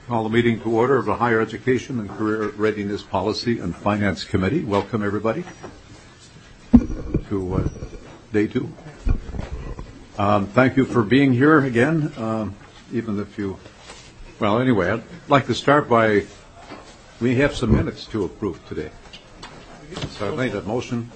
Call the meeting to order of the Higher Education and Career Readiness Policy and Finance Committee. Welcome, everybody, to day two. Thank you for being here again, even if you... Well, anyway, I'd like to start by... We have some minutes to approve today. So I made a motion.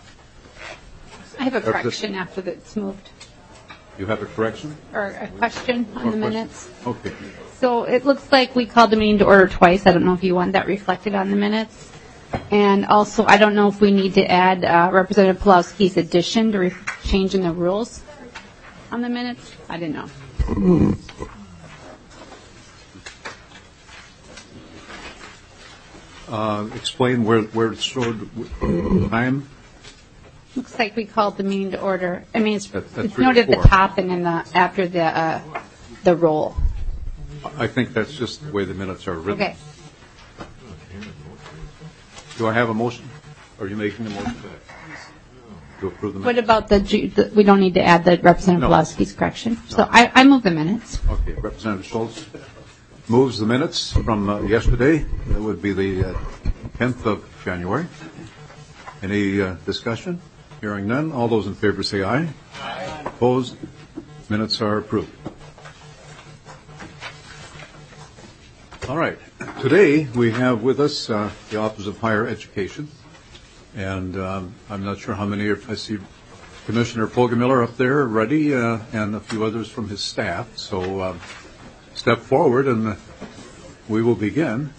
I have a correction after it's moved. You have a correction? Or a question on the minutes. Okay. So it looks like we called the meeting to order twice. I don't know if you want that reflected on the minutes. And also, I don't know if we need to add Representative Pawlowski's addition to changing the rules on the minutes. I didn't know. Explain where it's showed time. Looks like we called the meeting to order. I mean, it's that's noted at the top and in after the roll. I think that's just the way the minutes are written. Okay. Do I have a motion? Are you making a motion to approve the minutes? What about we don't need to add the Representative Pawlowski's correction? No. So I move the minutes. Okay. Representative Schultz moves the minutes from yesterday. That would be the 10th of January. Any discussion? Hearing none. All those in favor say aye. Aye. Opposed? Minutes are approved. All right. Today we have with us the Office of Higher Education. And I'm not sure how many I see Commissioner Fogelmiller up there ready and a few others from his staff. So step forward and we will begin.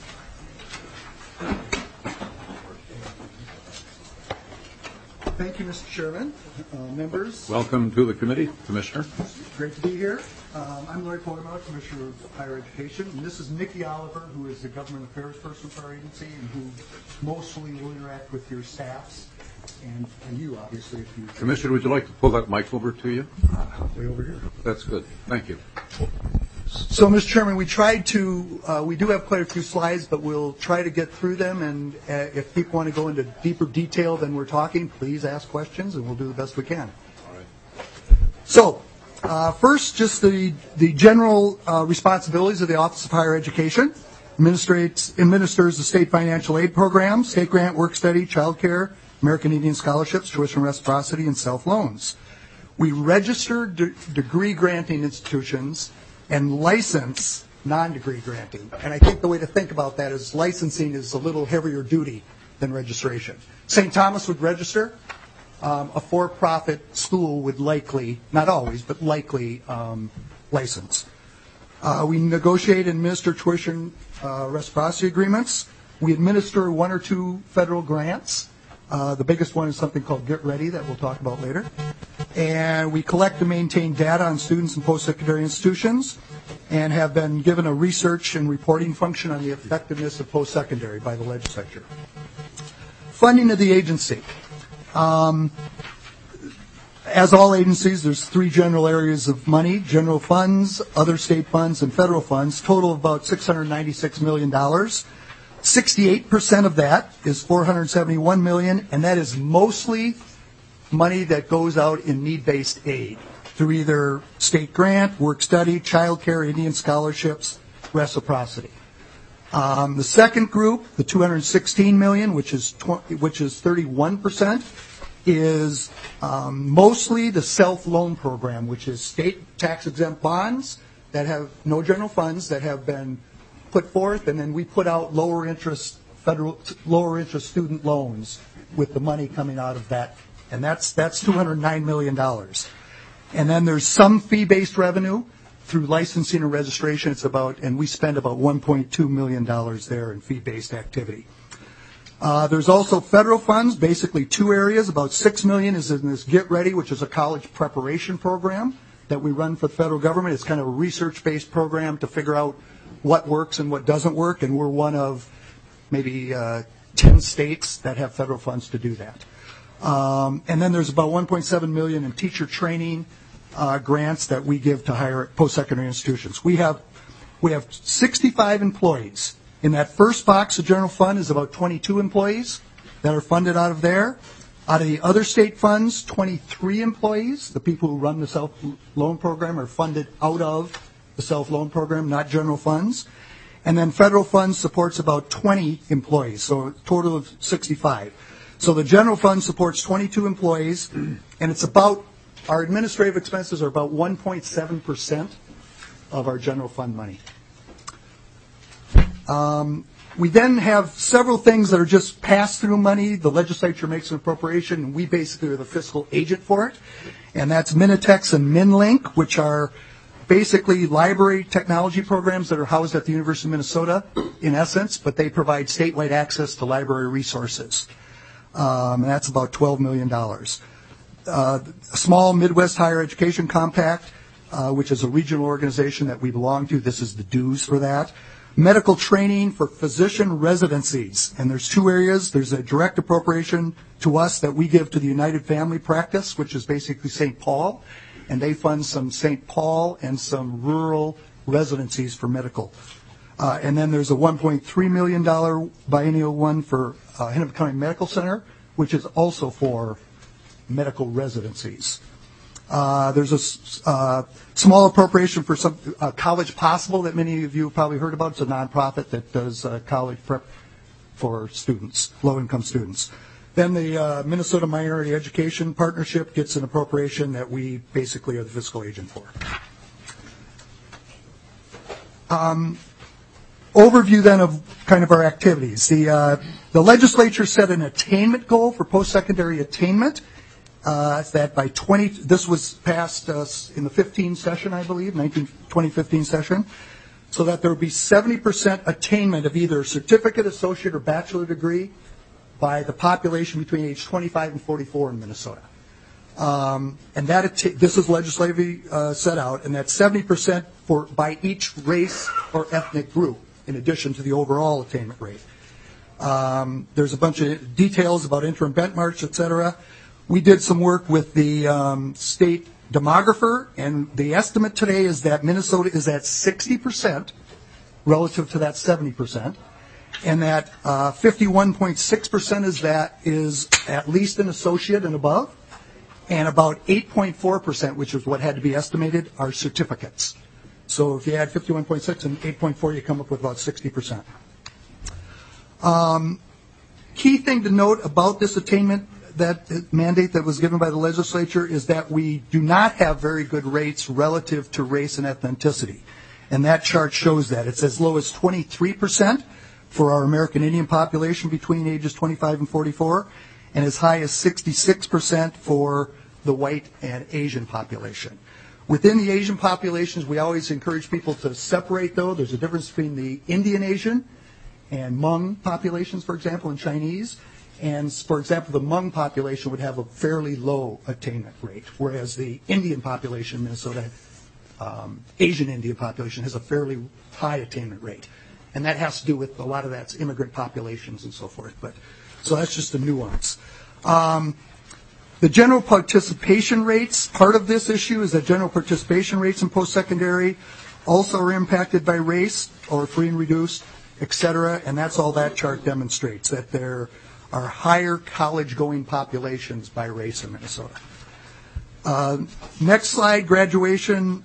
Thank you, Mr. Chairman. Members. Welcome to the committee, Commissioner. Great to be here. I'm Larry Fogelmiller, Commissioner of Higher Education, and this is Nikki Oliver, who is the Government Affairs person for our agency and who mostly will interact with your staffs and you, obviously. If you Commissioner, would you like to pull that mic over to you? Way over here. That's good. Thank you. So, Mr. Chairman, we do have quite a few slides, but we'll try to get through them, and if people want to go into deeper detail than we're talking, please ask questions, and we'll do the best we can. All right. So, first, just the general responsibilities of the Office of Higher Education. Administers the state financial aid program, state grant, work study, child care, American Indian scholarships, tuition reciprocity, and self-loans. We register degree granting institutions and license non-degree granting. And I think the way to think about that is licensing is a little heavier duty than registration. St. Thomas would register. A for-profit school would likely, not always, but likely license. We negotiate and administer tuition reciprocity agreements. We administer one or two federal grants. The biggest one is something called Get Ready that we'll talk about later. And we collect and maintain data on students in post-secondary institutions and have been given a research and reporting function on the effectiveness of post-secondary by the legislature. Funding of the agency. As all agencies, there's three general areas of money: general funds, other state funds, and federal funds, total of about $696 million. 68% of that is $471 million, and that is mostly money that goes out in need-based aid through either state grant, work study, child care, Indian scholarships, reciprocity. The second group, the $216 million, which is 31%, is mostly the self-loan program, which is state tax-exempt bonds that have no general funds that have been put forth, and then we put out lower interest student loans with the money coming out of that, and that's $209 million. And then there's some fee-based revenue through licensing and registration. And we spend about $1.2 million there in fee-based activity. There's also federal funds, basically two areas. About $6 million is in this Get Ready, which is a college preparation program that we run for the federal government. It's kind of a research-based program to figure out what works and what doesn't work, and we're one of maybe 10 states that have federal funds to do that. And then there's about $1.7 million in teacher training grants that we give to higher post-secondary institutions. We have 65 employees. In that first box of general fund is about 22 employees that are funded out of there. Out of the other state funds, 23 employees, the people who run the self-loan program, are funded out of the self-loan program, not general funds. And then federal fund supports about 20 employees, so a total of 65. So the general fund supports 22 employees, and it's about, our administrative expenses are about 1.7% of our general fund money. We then have several things that are just pass-through money. The legislature makes an appropriation, and we basically are the fiscal agent for it. And that's Minitex and MinLink, which are basically library technology programs that are housed at the University of Minnesota, in essence, but they provide statewide access to library resources. And that's about $12 million. A small Midwest Higher Education Compact, which is a regional organization that we belong to. This is the dues for that. Medical training for physician residencies. And there's two areas. There's a direct appropriation to us that we give to the United Family Practice, which is basically St. Paul. And they fund some St. Paul and some rural residencies for medical. And then there's a $1.3 million biennial one for Hennepin County Medical Center, which is also for medical residencies. There's a small appropriation for some College Possible that many of you have probably heard about. It's a nonprofit that does college prep for students, low-income students. Then the Minnesota Minority Education Partnership gets an appropriation that we basically are the fiscal agent for. Overview then of kind of our activities. The legislature set an attainment goal for post-secondary attainment. That by this was passed in the 15 session, I believe, 2015 session, so that there would be 70% attainment of either certificate, associate, or bachelor degree by the population between age 25 and 44 in Minnesota. And this is legislatively set out, and that's 70% by each race or ethnic group, in addition to the overall attainment rate. There's a bunch of details about interim benchmarks, et cetera. We did some work with the state demographer, and the estimate today is that Minnesota is at 60% relative to that 70%, and that 51.6% is at least an associate and above, and about 8.4%, which is what had to be estimated, are certificates. So if you add 51.6 and 8.4, you come up with about 60%. Key thing to note about this attainment, that mandate that was given by the legislature, is that we do not have very good rates relative to race and ethnicity. And that chart shows that. It's as low as 23% for our American Indian population between ages 25 and 44, and as high as 66% for the white and Asian population. Within the Asian populations, we always encourage people to separate, though. There's a difference between the Indian Asian and Hmong populations, for example, and Chinese. And, for example, the Hmong population would have a fairly low attainment rate, whereas the Indian population in Minnesota, Asian Indian population, has a fairly high attainment rate. And that has to do with a lot of that's immigrant populations and so forth. So that's just a nuance. The general participation rates, part of this issue is that general participation rates in post-secondary also are impacted by race or free and reduced, et cetera, and that's all that chart demonstrates, that there are higher college-going populations by race in Minnesota. Next slide, graduation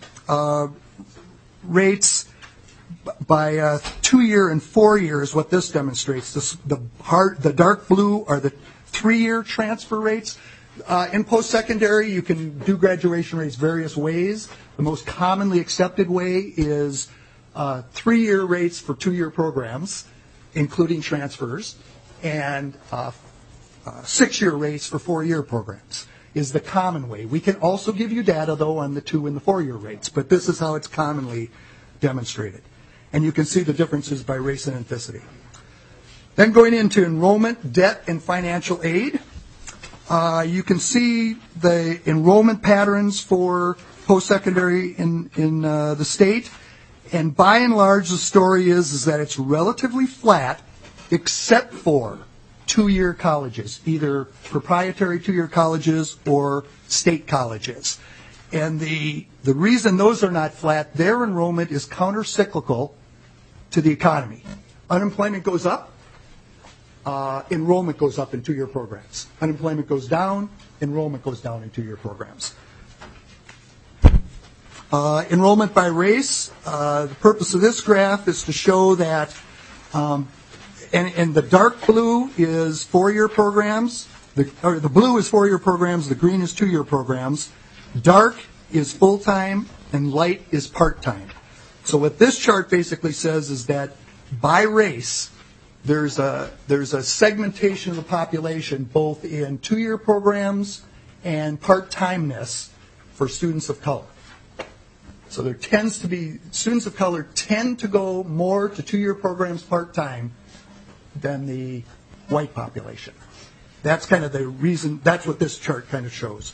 rates by 2-year and 4-year is what this demonstrates. The dark blue are the 3-year transfer rates. In post-secondary, you can do graduation rates various ways. The most commonly accepted way is 3-year rates for 2-year programs, including transfers, and 6-year rates for 4-year programs is the common way. We can also give you data, though, on the 2- and the 4-year rates, but this is how it's commonly demonstrated. And you can see the differences by race and ethnicity. Then going into enrollment, debt, and financial aid. You can see the enrollment patterns for post-secondary in the state. And by and large, the story is that it's relatively flat, except for 2-year colleges, either proprietary 2-year colleges or state colleges. And the reason those are not flat, their enrollment is counter-cyclical to the economy. Unemployment goes up, enrollment goes up in 2-year programs. Unemployment goes down, enrollment goes down in 2-year programs. Enrollment by race. The purpose of this graph is to show that, and the dark blue is 4-year programs. The blue is 4-year programs. The green is 2-year programs. Dark is full-time, and light is part-time. So what this chart basically says is that by race, there's a segmentation of the population both in 2-year programs and part-timeness for students of color. So there tends to be, students of color tend to go more to 2-year programs part-time than the white population. That's kind of the reason, that's what this chart kind of shows.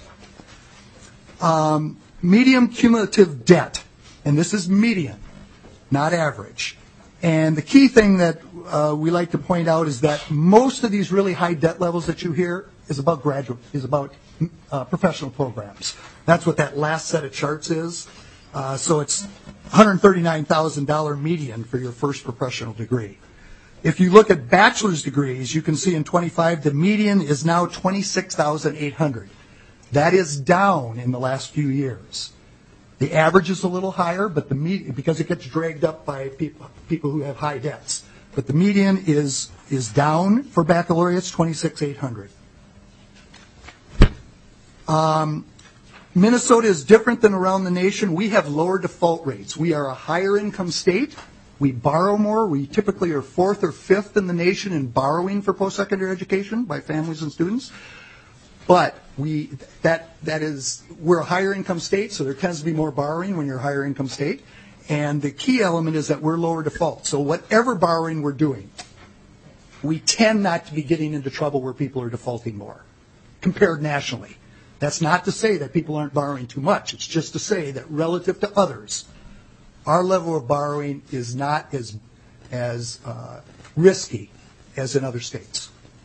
Median cumulative debt, and this is median, not average. And the key thing that we like to point out is that most of these really high debt levels that you hear is about professional programs. That's what that last set of charts is. So it's $139,000 median for your first professional degree. If you look at bachelor's degrees, you can see in 25 the median is now $26,800. That is down in the last few years. The average is a little higher, but the median, because it gets dragged up by people who have high debts. But the median is down for baccalaureates, $26,800. Minnesota is different than around the nation. We have lower default rates. We are a higher income state. We borrow more. We typically are 4th or 5th in the nation in borrowing for post-secondary education by families and students. But we're a higher income state, so there tends to be more borrowing when you're a higher income state. And the key element is that we're lower default. So whatever borrowing we're doing, we tend not to be getting into trouble where people are defaulting more compared nationally. That's not to say that people aren't borrowing too much. It's just to say that relative to others, our level of borrowing is not as risky as in other states.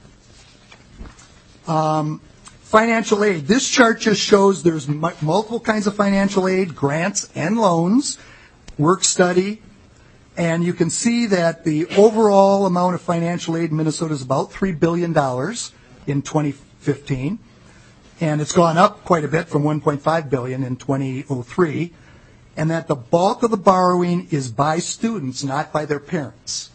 Financial aid. This chart just shows there's multiple kinds of financial aid, grants and loans, work study, and you can see that the overall amount of financial aid in Minnesota is about $3 billion in 2015. And it's gone up quite a bit from $1.5 billion in 2003, and that the bulk of the borrowing is by students, not by their parents.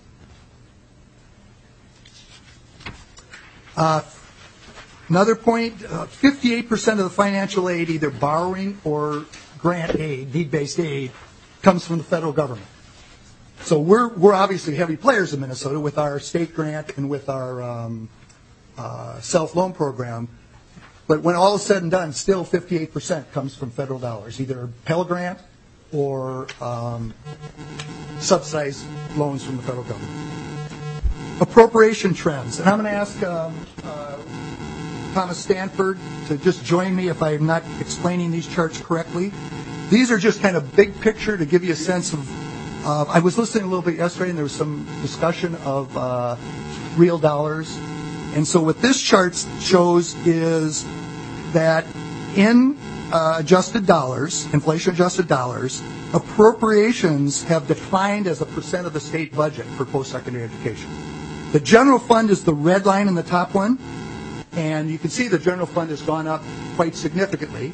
Another point, 58% of the financial aid, either borrowing or grant aid, need-based aid, comes from the federal government. So we're obviously heavy players in Minnesota with our state grant and with our self-loan program. But when all is said and done, still 58% comes from federal dollars, either Pell Grant or subsidized loans from the federal government. Appropriation trends. And I'm going to ask Thomas Stanford to just join me if I'm not explaining these charts correctly. These are just kind of big picture to give you a sense of, I was listening a little bit yesterday and there was some discussion of real dollars. And so what this chart shows is that in adjusted dollars, inflation-adjusted dollars, appropriations have declined as a percent of the state budget for post-secondary education. The general fund is the red line in the top one, and you can see the general fund has gone up quite significantly.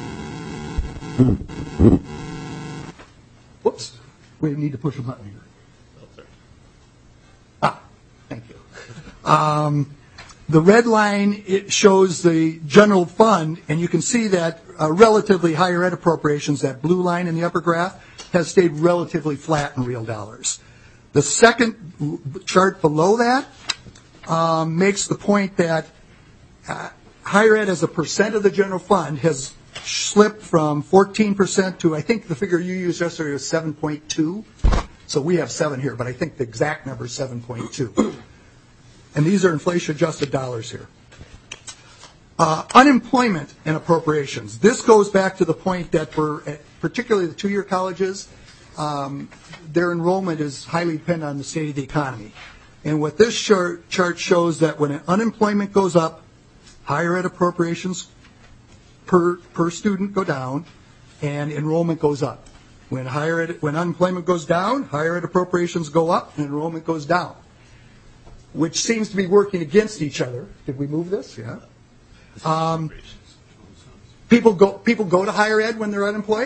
Whoops, we need to push a button here. Thank you. The red line, it shows the general fund, and you can see that relatively higher ed appropriations, that blue line in the upper graph, has stayed relatively flat in real dollars. The second chart below that makes the point that higher ed as a percent of the general fund has slipped from 14% to, I think the figure you used yesterday was 7.2. So we have 7 here, but I think the exact number is 7.2. And these are inflation-adjusted dollars here. Unemployment and appropriations. This goes back to the point that for particularly the 2-year colleges, their enrollment is highly dependent on the state of the economy. And what this chart shows that when unemployment goes up, higher ed appropriations per student go down, and enrollment goes up. When unemployment goes down, higher ed appropriations go up, and enrollment goes down, which seems to be working against each other. Did we move this? Yeah. People go to higher ed when they're unemployed,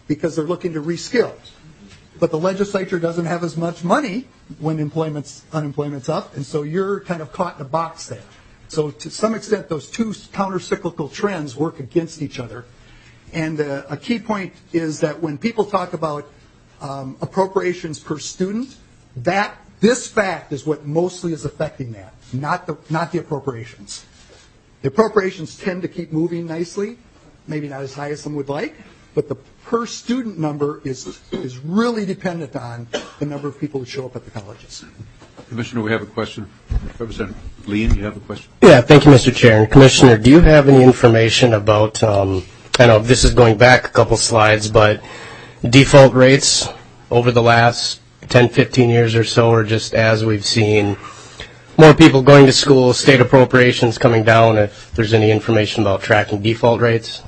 because they're looking to reskill. But the legislature doesn't have as much money when unemployment's up, and so you're kind of caught in a box there. So to some extent, those two counter-cyclical trends work against each other. And a key point is that when people talk about appropriations per student, this fact is what mostly is affecting that, not the appropriations. The appropriations tend to keep moving nicely, maybe not as high as some would like, but the per student number is really dependent on the number of people who show up at the colleges. Commissioner, we have a question. Representative Lean, you have a question? Yeah, thank you, Mr. Chair. And Commissioner, do you have any information about, I know this is going back a couple slides, but default rates over the last 10, 15 years or so, or just as we've seen more people going to school, state appropriations coming down, if there's any information about tracking default rates?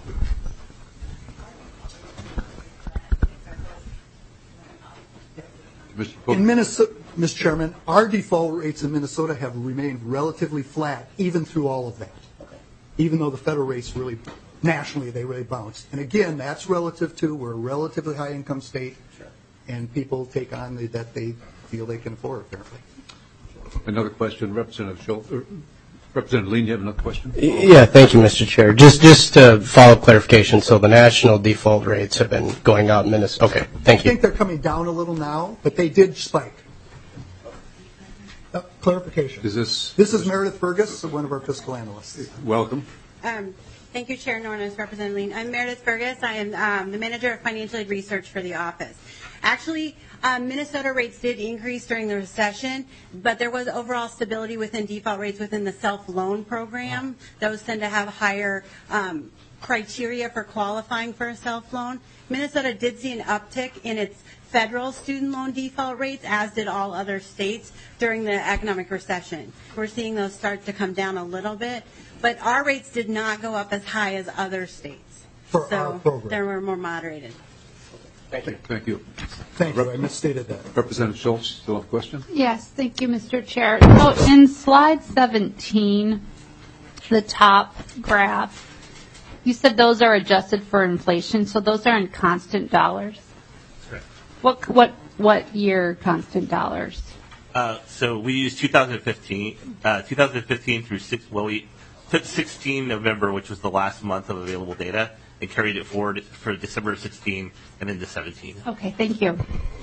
In Minnesota, Mr. Chairman, our default rates in Minnesota have remained relatively flat even through all of that, even though the federal rates really, nationally, they really bounced. And again, that's relative to we're a relatively high income state, and people take on that they feel they can afford, apparently. Another question, Representative Schultz. Representative Lean, you have another question? Yeah, thank you, Mr. Chair. Just to follow up clarification, so the national default rates have been going up in Minnesota. Okay, thank you. I think they're coming down a little now, but they did spike. Clarification. Is this is Meredith Fergus, one of our fiscal analysts. Welcome. Thank you, Chair Norris, Representative Lean. I'm Meredith Fergus. I am the Manager of Financial Aid Research for the office. Actually, Minnesota rates did increase during the recession, but there was overall stability within default rates within the self-loan program. Those tend to have higher criteria for qualifying for a self-loan. Minnesota did see an uptick in its federal student loan default rates, as did all other states during the economic recession. We're seeing those start to come down a little bit, but our rates did not go up as high as other states. For our program. They were more moderated. Thank you. Thank you. Thank you. I misstated that. Representative Schultz, still have a question? Yes, thank you, Mr. Chair. So in slide 17, the top graph, you said those are adjusted for inflation, so those are in constant dollars. That's correct. What year constant dollars? So we used 2015 through we took 16 November, which was the last month of available data, and carried it forward for December of 16 and into 17. Okay, thank you.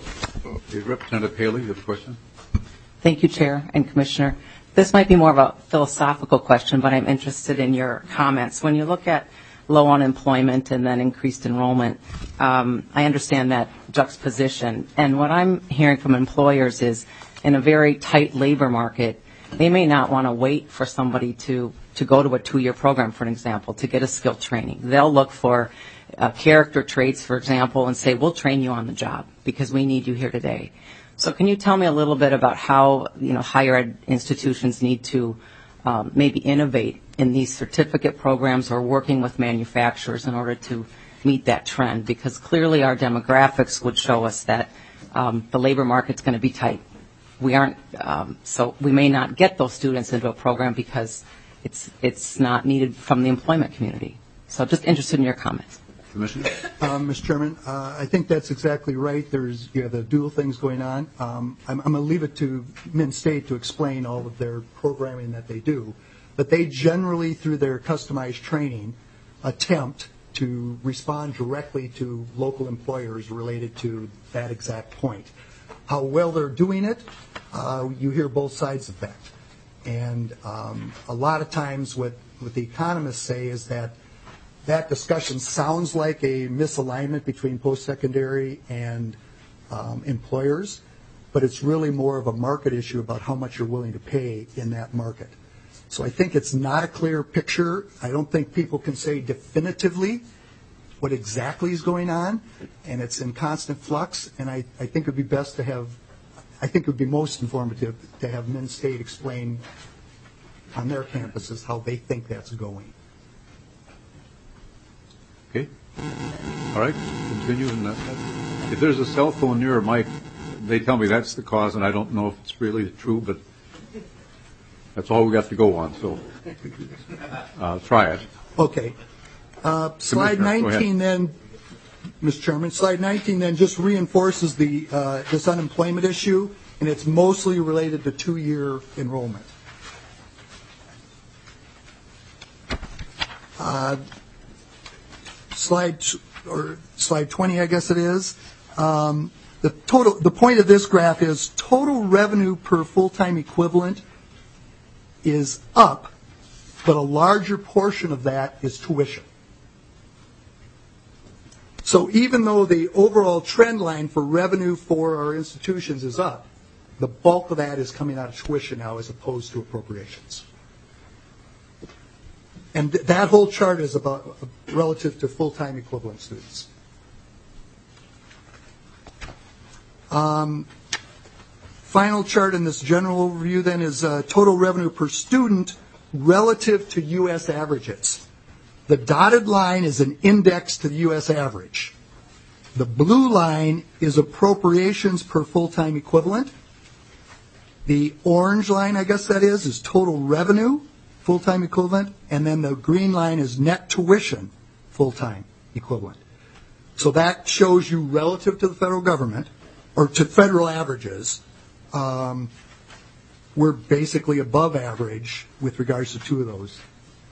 Okay, Representative Haley, you have a question? Thank you, Chair and Commissioner. This might be more of a philosophical question, but I'm interested in your comments. When you look at low unemployment and then increased enrollment, I understand that juxtaposition. And what I'm hearing from employers is in a very tight labor market, they may not want to wait for somebody to go to a 2-year program, for an example, to get a skill training. They'll look for character traits, for example, and say, we'll train you on the job because we need you here today. So can you tell me a little bit about how, higher ed institutions need to maybe innovate in these certificate programs or working with manufacturers in order to meet that trend? Because clearly our demographics would show us that the labor market's going to be tight. We aren't, so we may not get those students into a program because it's not needed from the employment community. So just interested in your comments. Commissioner? Mr. Chairman, I think that's exactly right. You have the dual things going on. I'm going to leave it to Min State to explain all of their programming that they do. But they generally, through their customized training, attempt to respond directly to local employers related to that exact point. How well they're doing it, you hear both sides of that. And a lot of times what the economists say is that discussion sounds like a misalignment between post-secondary and employers, but it's really more of a market issue about how much you're willing to pay in that market. So I think it's not a clear picture. I don't think people can say definitively what exactly is going on, and it's in constant flux, and I think it would be best to have, I think it would be most informative to have Min State explain on their campuses how they think that's going. Okay. All right. Continue. If there's a cell phone near a mic, they tell me that's the cause, and I don't know if it's really true, but that's all we got to go on. So try it. Okay. Slide 19 then Mr. Chairman. Slide 19 then just reinforces this unemployment issue, and it's mostly related to two-year enrollment. Slide 20, I guess it is. The point of this graph is total revenue per full-time equivalent is up, but a larger portion of that is tuition. So even though the overall trend line for revenue for our institutions is up, the bulk of that is coming out of tuition now as opposed to appropriations. And that whole chart is about relative to full-time equivalent students. Final chart in this general overview then is total revenue per student relative to U.S. averages. The dotted line is an index to the U.S. average. The blue line is appropriations per full-time equivalent. The orange line, I guess that is total revenue, full-time equivalent, and then the green line is net tuition, full-time equivalent. So that shows you relative to the federal government, or to federal averages, we're basically above average with regards to two of those.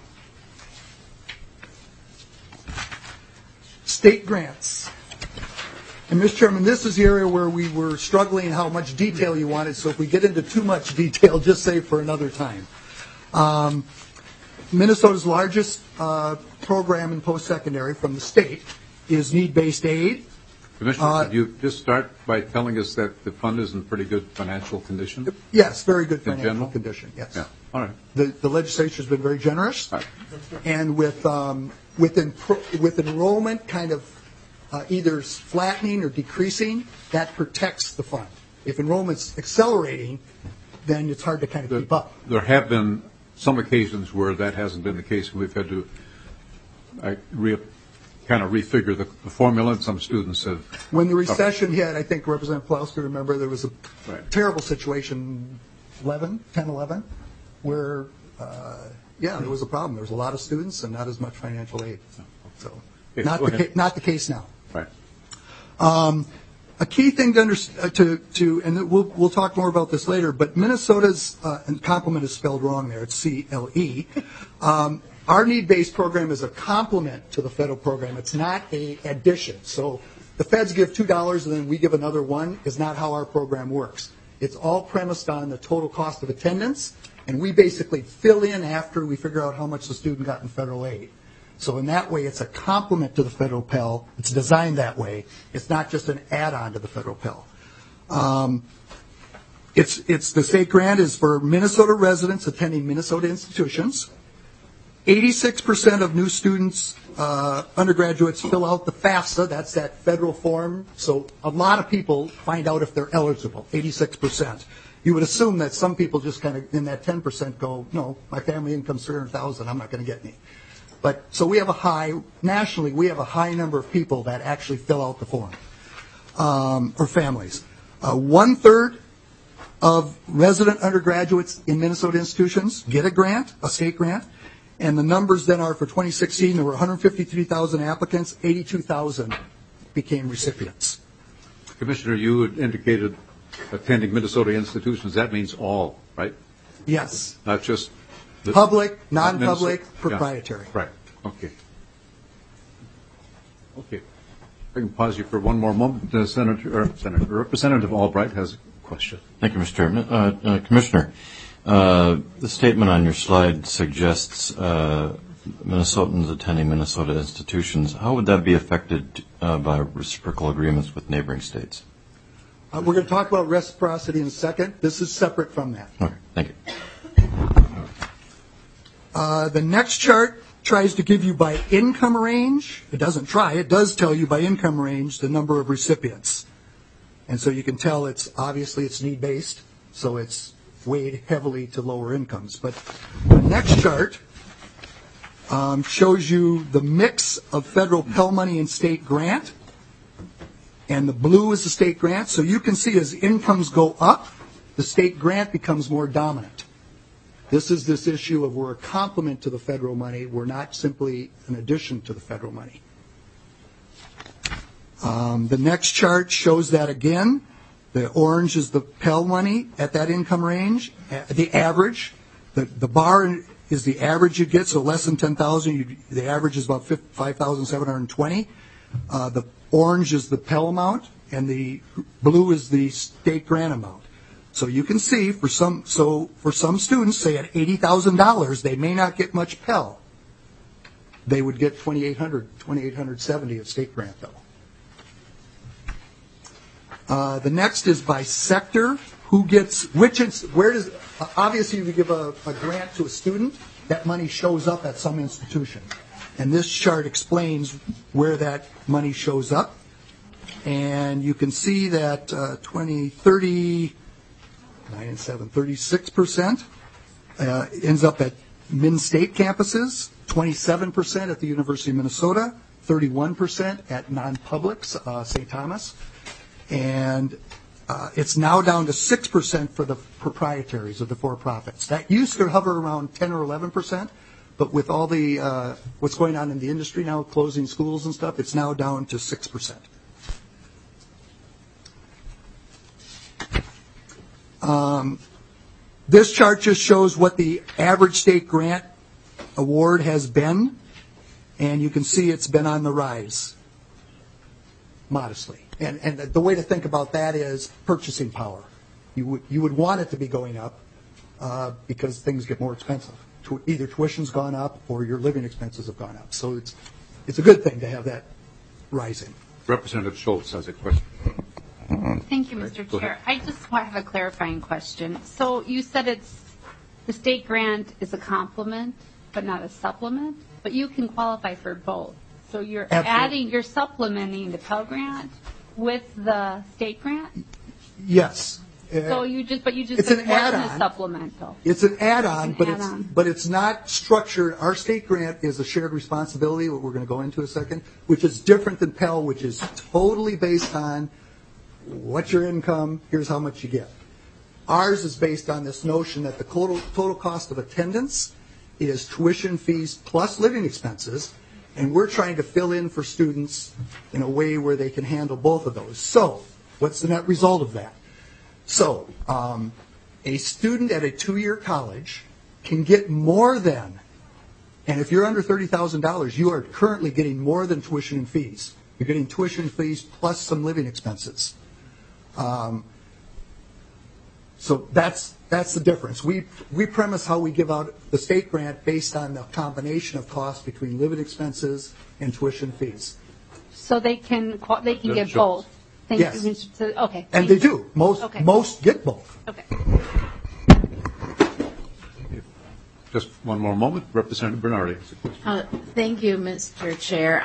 State grants. And, Mr. Chairman, this is the area where we were struggling how much detail you wanted, so if we get into too much detail, just save for another time. Minnesota's largest program in post-secondary from the state is need-based aid. Commissioner, could you just start by telling us that the fund is in pretty good financial condition? Yes, very good In financial general? condition, yes. Yeah, all right. The legislature has been very generous, All right. and with enrollment kind of either flattening or decreasing, that protects the fund. If enrollment's accelerating, then it's hard to kind of keep up. There have been some occasions where that hasn't been the case. We've had to kind of refigure the formula, and some students have... When the recession hit, I think Representative Plowski remember there was a Right. terrible situation, 10, 11, where, there was a problem. There was a lot of students and not as much financial aid. So, Okay, not the case now. Right. A key thing to understand, and we'll talk more about this later, but Minnesota's, and complement is spelled wrong there, it's CLE. Our need-based program is a complement to the federal program. It's not an addition. So the feds give $2 and then we give another $1 is not how our program works. It's all premised on the total cost of attendance, and we basically fill in after we figure out how much the student got in federal aid. So in that way, it's a complement to the federal Pell. It's designed that way. It's not just an add-on to the federal Pell. It's the state grant is for Minnesota residents attending Minnesota institutions. 86% of new students, undergraduates, fill out the FAFSA. That's that federal form. So a lot of people find out if they're eligible, 86%. You would assume that some people just kind of in that 10% go, no, my family income's $300,000, I'm not going to get any. But so we have nationally, we have a high number of people that actually fill out the form, or families. 1/3 of resident undergraduates in Minnesota institutions get a grant, a state grant. And the numbers then are for 2016, there were 153,000 applicants, 82,000 became recipients. Commissioner, you had indicated attending Minnesota institutions. That means all, right? Yes. Not just... Public, non-public, Minnesota. proprietary. Yeah. Right. Okay. Okay. I can pause you for one more moment. Representative Albright has a question. Thank you, Mr. Chairman. Commissioner, the statement on your slide suggests Minnesotans attending Minnesota institutions. How would that be affected by reciprocal agreements with neighboring states? We're going to talk about reciprocity in a second. This is separate from that. Okay, thank you. The next chart tries to give you by income range. It doesn't try. It does tell you by income range the number of recipients. And so you can tell it's need-based, so it's weighed heavily to lower incomes. But the next chart shows you the mix of federal Pell money and state grant. And the blue is the state grant. So you can see as incomes go up, the state grant becomes more dominant. This is this issue of we're a complement to the federal money. We're not simply an addition to the federal money. The next chart shows that again. The orange is the Pell money at that income range, the average. The bar is the average you get, so less than $10,000. The average is about $5,720. The orange is the Pell amount, and the blue is the state grant amount. So you can see for some students, say at $80,000, they may not get much Pell. They would get $2,870 of state grant though. The next is by sector. Who gets where does obviously if you give a grant to a student, that money shows up at some institution, and this chart explains where that money shows up. And you can see that 36% ends up at Min-State campuses, 27% at the University of Minnesota, 31% at non-publics, St. Thomas, and it's now down to 6% for the proprietaries of the for-profits. That used to hover around 10 or 11%, but with all the what's going on in the industry now, closing schools and stuff, it's now down to 6%. This chart just shows what the average state grant award has been, and you can see it's been on the rise, modestly. And the way to think about that is purchasing power. You would want it to be going up because things get more expensive. Either tuition's gone up or your living expenses have gone up. So it's a good thing to have that rising. Representative Schultz has a question. Thank you, Mr. Chair. I just want to have a clarifying question. So you said the state grant is a complement but not a supplement, but you can qualify for both. So you're you're supplementing the Pell Grant with the state grant? Yes. So you just it's an add-on. Supplemental. It's an add-on, but it's not structured. Our state grant is a shared responsibility, what we're going to go into in a second, which is different than Pell, which is totally based on what's your income, here's how much you get. Ours is based on this notion that the total cost of attendance is tuition fees plus living expenses, and we're trying to fill in for students in a way where they can handle both of those. So what's the net result of that? So a student at a 2-year college can get more than, and if you're under $30,000, you are currently getting more than tuition and fees. You're getting tuition fees plus some living expenses. So that's the difference. We premise how we give out the state grant based on the combination of costs between living expenses and tuition fees. So they can get both. Yes. Okay. And they do. Most get both. Okay. Just one more moment. Representative Bernardi. Thank you, Mr. Chair.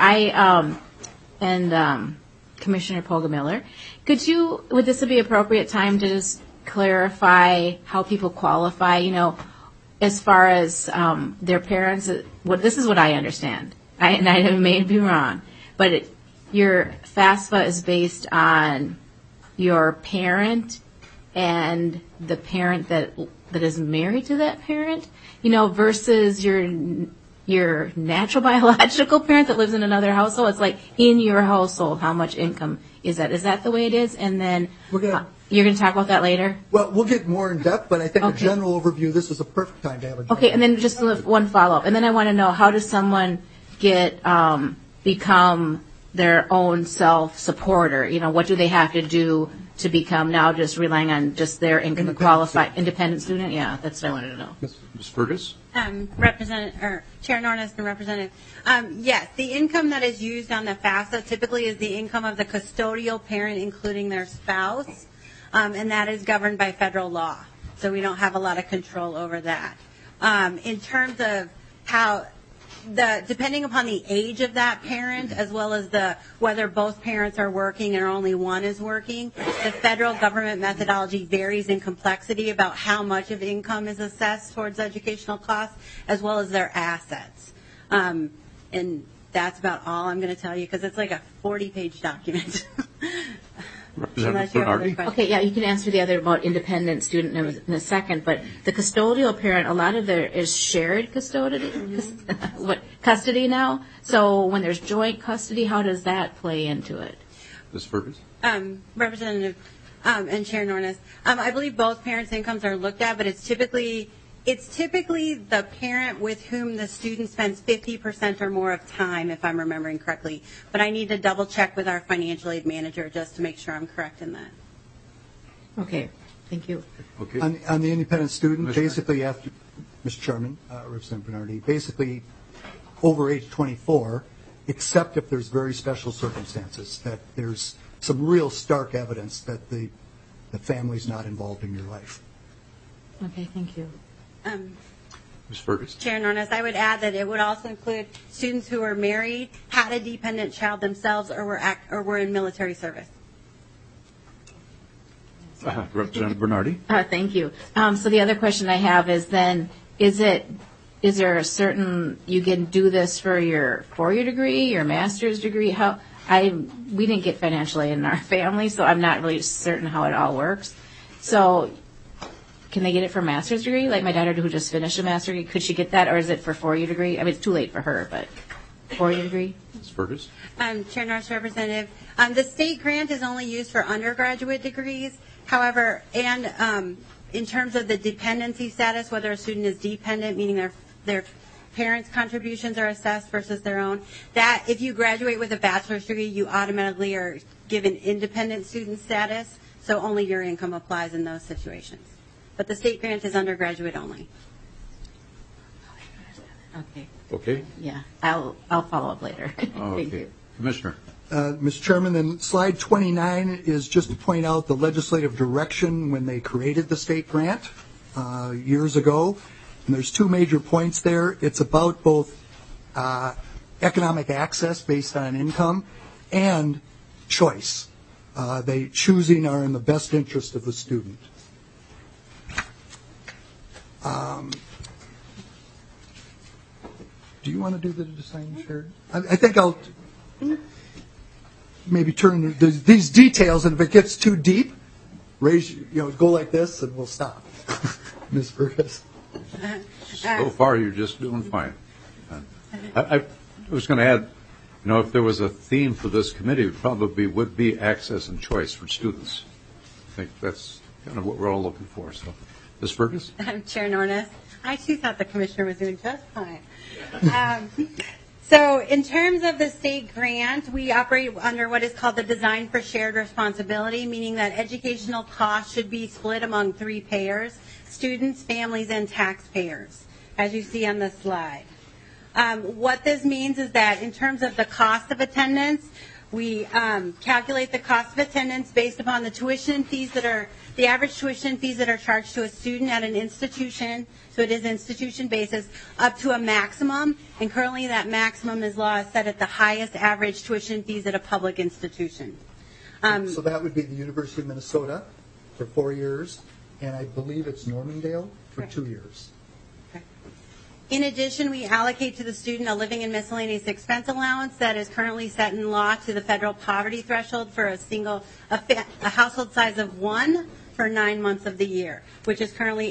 And Commissioner Poggemiller, would this be appropriate time to just clarify how people qualify, as far as their parents? This is what I understand, and I may be wrong, but your FAFSA is based on your parent and the parent that is married to that parent, versus your natural biological parent that lives in another household. It's like in your household, how much income is that? Is that the way it is? And then you're going to talk about that later? Well, we'll get more in depth, but I think a general overview, this is a perfect time to have a general. Okay, and then just one follow-up. And then I want to know, how does someone become their own self-supporter? What do they have to do to become now just relying on just their income to qualify? Independent student? Yeah, that's what I wanted to know. Ms. Fergus? Chair Nornes and Representative. Yes, the income that is used on the FAFSA typically is the income of the custodial parent, including their spouse, and that is governed by federal law. So we don't have a lot of control over that. In terms of how depending upon the age of that parent, as well as whether both parents are working or only one is working, the federal government methodology varies in complexity about how much of income is assessed towards educational costs, as well as their assets. And that's about all I'm going to tell you, because it's like a 40-page document. Representative Bernardi? Okay, yeah, you can answer the other about independent student in a second, but the custodial parent, a lot of there is shared custody now. So when there's joint custody, how does that play into it? Ms. Fergus? Representative and Chair Nornes, I believe both parents' incomes are looked at, but it's typically the parent with whom the student spends 50% or more of time, if I'm remembering correctly. But I need to double check with our financial aid manager just to make sure I'm correct in that. Okay, thank you. Okay. On the independent student, Commissioner? basically after, Mr. Chairman, Representative Bernardi, basically over age 24, except if there's very special circumstances, that there's some real stark evidence that the family's not involved in your life. Okay, thank you. Ms. Fergus? Chair Nornes, I would add that it would also include students who are married, had a dependent child themselves, or were in military service. Representative Bernardi? Thank you. So the other question I have is then, is there a certain, you can do this for your four-year degree, your master's degree? We didn't get financial aid in our family, so I'm not really certain how it all works. So can they get it for a master's degree? Like my daughter who just finished a master's degree, could she get that, or is it for four-year degree? I mean, it's too late for her, but four-year degree? Ms. Fergus? Chair Nornes, Representative, the state grant is only used for undergraduate degrees. However, and in terms of the dependency status, whether a student is dependent, meaning their parents' contributions are assessed versus their own, that if you graduate with a bachelor's degree, you automatically are given independent student status, so only your income applies in those situations. But the state grant is undergraduate only. Okay. Okay. Yeah, I'll follow up later. Thank Okay. you. Commissioner? Mr. Chairman, then slide 29 is just to point out the legislative direction when they created the state grant years ago. And there's two major points there. It's about both economic access based on income and choice. They choosing are in the best interest of the student. Do you want to do the design shared? I think I'll maybe turn these details, and if it gets too deep, go like this, and we'll stop. Ms. Burgess. So far, you're just doing fine. I was going to add, if there was a theme for this committee, it probably would be access and choice for students. I think that's kind of what we're all looking for. So, Ms. Fergus? Chair Nornes, I too thought the commissioner was doing just fine. So in terms of the state grant, we operate under what is called the Design for Shared Responsibility, meaning that educational costs should be split among three payers: students, families, and taxpayers, as you see on the slide. What this means is that in terms of the cost of attendance, we calculate the cost of attendance based upon the tuition fees the average tuition fees that are charged to a student at an institution, so it is institution basis, up to a maximum, and currently that maximum is set at the highest average tuition fees at a public institution. So that would be the University of Minnesota for 4 years, and I believe it's Normandale for 2 years. In addition, we allocate to the student a living and miscellaneous expense allowance that is currently set in law to the federal poverty threshold for a household size of 1 for 9 months of the year, which is currently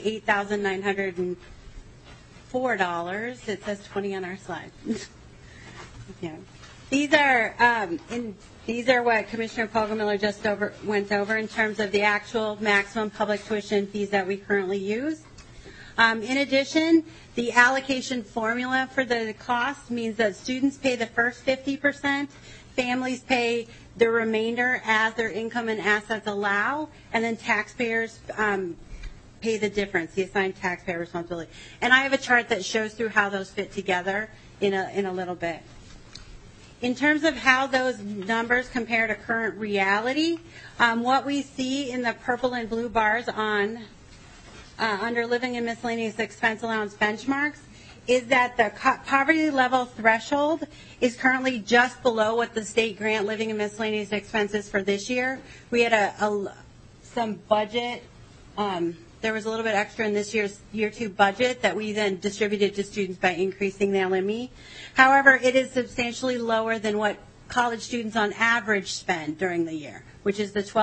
$8,904. It says 20 on our slide. Yeah. These are what Commissioner Poggemiller just went over in terms of the actual maximum public tuition fees that we currently use. In addition, the allocation formula for the cost means that students pay the first 50%, families pay the remainder as their income and assets allow, and then taxpayers pay the difference, the assigned taxpayer responsibility. And I have a chart that shows through how those fit together in a little bit. In terms of how those numbers compare to current reality, what we see in the purple and blue bars under living and miscellaneous expense allowance benchmarks is that the poverty level threshold is currently just below what the state grant living and miscellaneous expenses for this year. We had some budget. There was a little bit extra in this year's year 2 budget that we then distributed to students by increasing the LME. However, it is substantially lower than what college students on average spend during the year, which is the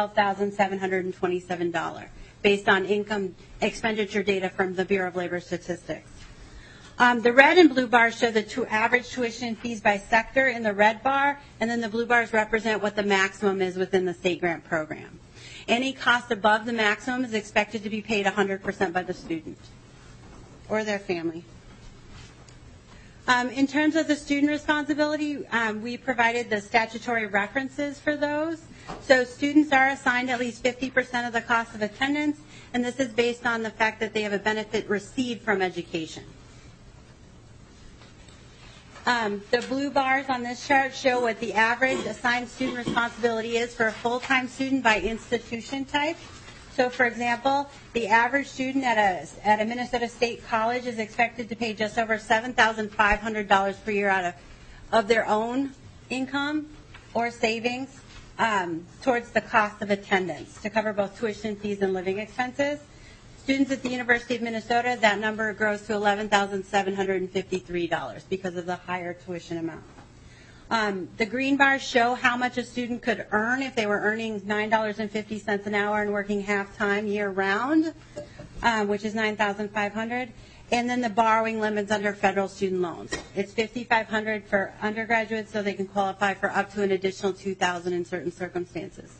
$12,727, based on income expenditure data from the Bureau of Labor Statistics. The red and blue bars show the average tuition fees by sector in the red bar, and then the blue bars represent what the maximum is within the state grant program. Any cost above the maximum is expected to be paid 100% by the student or their family. In terms of the student responsibility, we provided the statutory references for those. So students are assigned at least 50% of the cost of attendance, and this is based on the fact that they have a benefit received from education. The blue bars on this chart show what the average assigned student responsibility is for a full-time student by institution type. So, for example, the average student at a Minnesota State college is expected to pay just over $7,500 per year out of their own income or savings towards the cost of attendance to cover both tuition fees and living expenses. Students at the University of Minnesota, that number grows to $11,753 because of the higher tuition amount. The green bars show how much a student could earn if they were earning $9.50 an hour and working half-time year-round, which is $9,500. And then the borrowing limits under federal student loans. It's $5,500 for undergraduates, so they can qualify for up to an additional $2,000 in certain circumstances.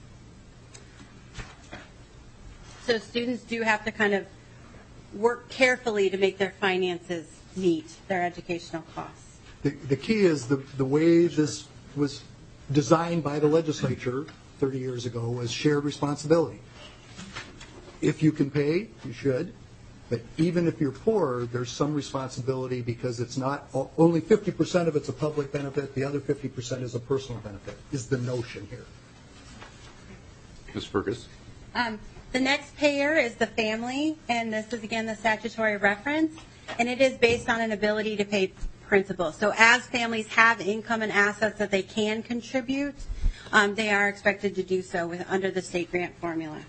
So students do have to kind of work carefully to make their finances meet their educational costs. The key is the way this was designed by the legislature 30 years ago was shared responsibility. If you can pay, you should. But even if you're poor, there's some responsibility because it's not only 50% of it's a public benefit, the other 50% is a personal benefit, is the notion here. Ms. Fergus. The next payer is the family, and this is, again, the statutory reference, and it is based on an ability to pay principal. So as families have income and assets that they can contribute, they are expected to do so under the state grant formula.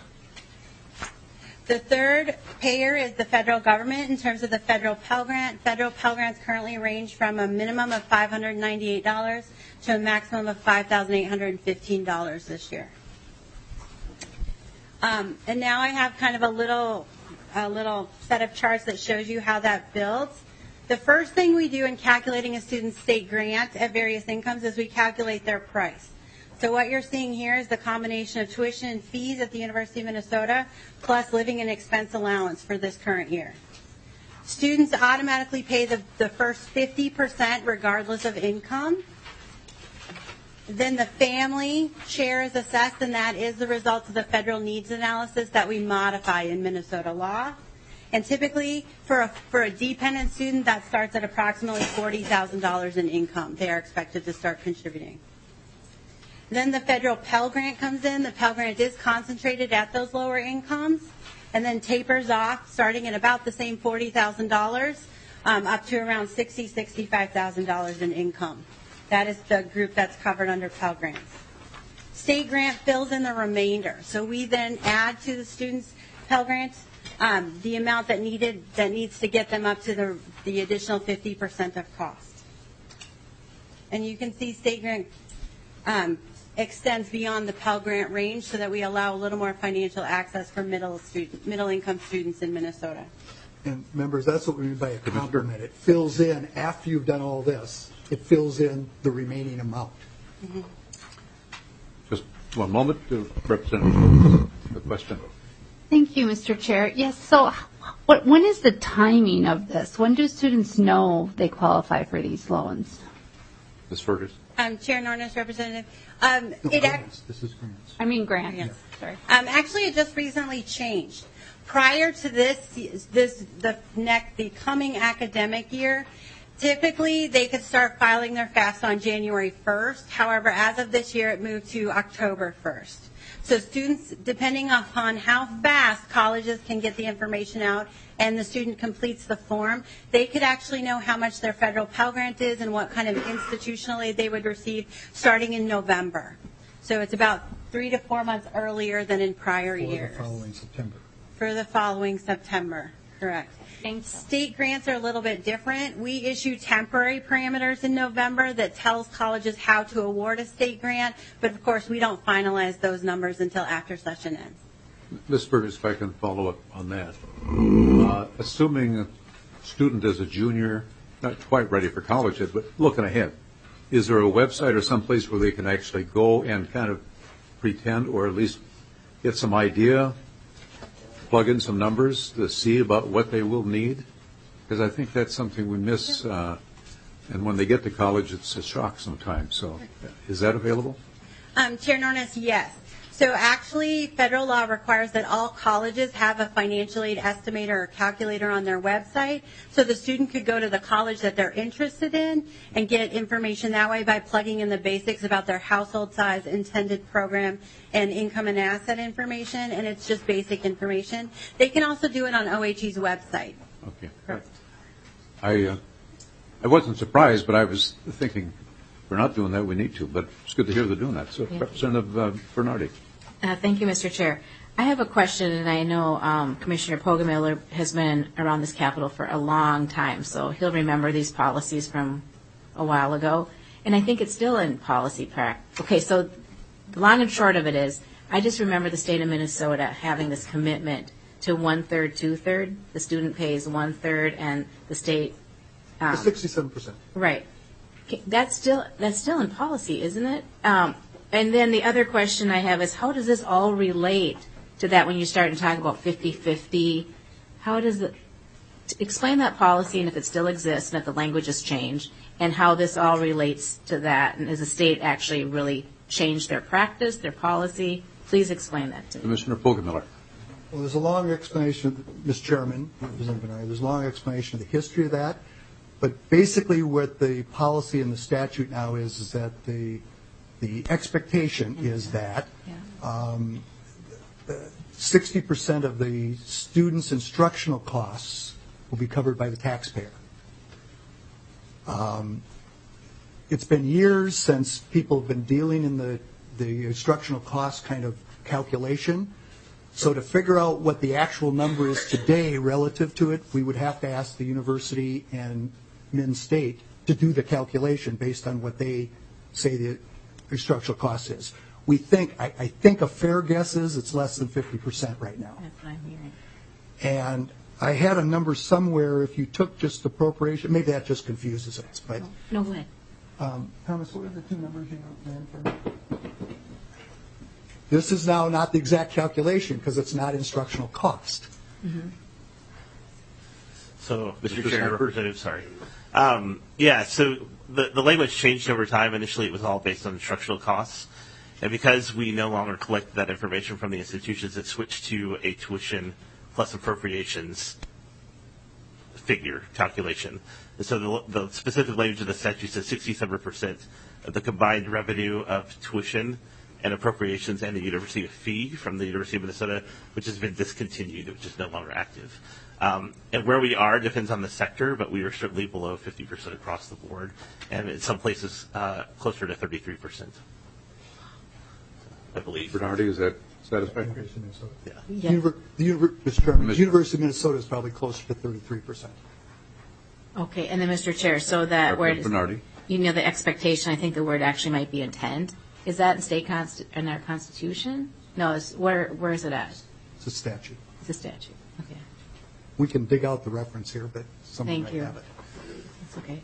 The third payer is the federal government in terms of the federal Pell Grant. Federal Pell Grants currently range from a minimum of $598 to a maximum of $5,815 this year. And now I have kind of a little set of charts that shows you how that builds. The first thing we do in calculating a student's state grant at various incomes is we calculate their price. So what you're seeing here is the combination of tuition and fees at the University of Minnesota plus living and expense allowance for this current year. Students automatically pay the first 50% regardless of income. Then the family share is assessed, and that is the result of the federal needs analysis that we modify in Minnesota law. And typically, for a dependent student, that starts at approximately $40,000 in income. They are expected to start contributing. Then the federal Pell Grant comes in. The Pell Grant is concentrated at those lower incomes and then tapers off starting at about the same $40,000 up to around $60,000, $65,000 in income. That is the group that's covered under Pell Grants. State Grant fills in the remainder. So we then add to the students' Pell Grants the amount that needs to get them up to the additional 50% of cost. And you can see State Grant extends beyond the Pell Grant range so that we allow a little more financial access for middle-income students in Minnesota. And members, that's what we mean by a complement. It fills in, after you've done all this, it fills in the remaining amount. Mm-hmm. Just one moment to represent the question. Thank you, Mr. Chair. Yes, so when is the timing of this? When do students know they qualify for these loans? Ms. Fergus. Chair Nornes, Representative. This is grants. I mean grants. Yes. Sorry. Actually, it just recently changed. Prior to the coming academic year, typically they could start filing their FAFSA on January 1st. However, as of this year, it moved to October 1st. So students, depending upon how fast colleges can get the information out and the student completes the form, they could actually know how much their federal Pell Grant is and what kind of institutional aid they would receive starting in November. So it's about 3 to 4 months earlier than in prior years. For the following September. For the following September, correct. Thanks. State grants are a little bit different. We issue temporary parameters in November that tells colleges how to award a state grant, but of course we don't finalize those numbers until after session ends. Ms. Fergus, if I can follow up on that. Assuming student is a junior, not quite ready for college yet, but looking ahead, is there a website or someplace where they can actually go and kind of pretend or at least get some idea, plug in some numbers to see about what they will need? Because I think that's something we miss, and when they get to college, it's a shock sometimes. So is that available? Chair Nornes, yes. So actually, federal law requires that all colleges have a financial aid estimator or calculator on their website, so the student could go to the college that they're interested in and get information that way by plugging in the basics about their household size, intended program, and income and asset information, and it's just basic information. They can also do it on OHE's website. Okay. I wasn't surprised, but I was thinking, if we're not doing that, we need to. But it's good to hear they're doing that. So, Yeah. Representative Bernardi. Thank you, Mr. Chair. I have a question, and I know Commissioner Poggemiller has been around this Capitol for a long time, so he'll remember these policies from a while ago. And I think it's still in policy practice. Okay, so the long and short of it is, I just remember the state of Minnesota having this commitment to 1/3, 2/3. The student pays 1/3, and the state. 67%. Right. That's still in policy, isn't it? And then the other question I have is, how does this all relate to that when you start to talk about 50-50? How does it explain that policy, and if it still exists and if the language has changed, and how this all relates to that? And has the state actually really changed their practice, their policy? Please explain that to me. Commissioner Poggemiller. Well, there's a long explanation, Mr. Chairman, Representative Bernardi, there's a long explanation of the history of that. But basically what the policy and the statute now is that the expectation is that 60% of the students' instructional costs will be covered by the taxpayer. It's been years since people have been dealing in the instructional cost kind of calculation. So to figure out what the actual number is today relative to it, we would have to ask the university and Min State to do the calculation based on what they say the instructional cost is. I think a fair guess is it's less than 50% right now. That's what I'm hearing. And I had a number somewhere, if you took just appropriation, maybe that just confuses us. But No way. Thomas, what are the two numbers you ran for? This is now not the exact calculation because it's not instructional cost. Mm-hmm. So, Mr. Mr. Chair, Sniper? Representative, sorry. So the language changed over time. Initially, it was all based on instructional costs. And because we no longer collect that information from the institutions, it switched to a tuition plus appropriations figure calculation. And so the specific language of the statute says 67% of the combined revenue of tuition and appropriations and the university fee from the University of Minnesota, which has been discontinued, which is no longer active. And where we are depends on the sector, but we are certainly below 50% across the board, and in some places closer to 33%, I believe. Bernardi, is that satisfactory? Yeah. Yeah. Mr. Chairman, the University of Minnesota is probably closer to 33%. Okay, and then Mr. Chair, so that word, Bernardi. the expectation, I think the word actually might be intent. Is that in our Constitution? No, where is it at? It's a statute. It's a statute. Okay, We can dig out the reference here, but someone Thank might you. have it. that's okay.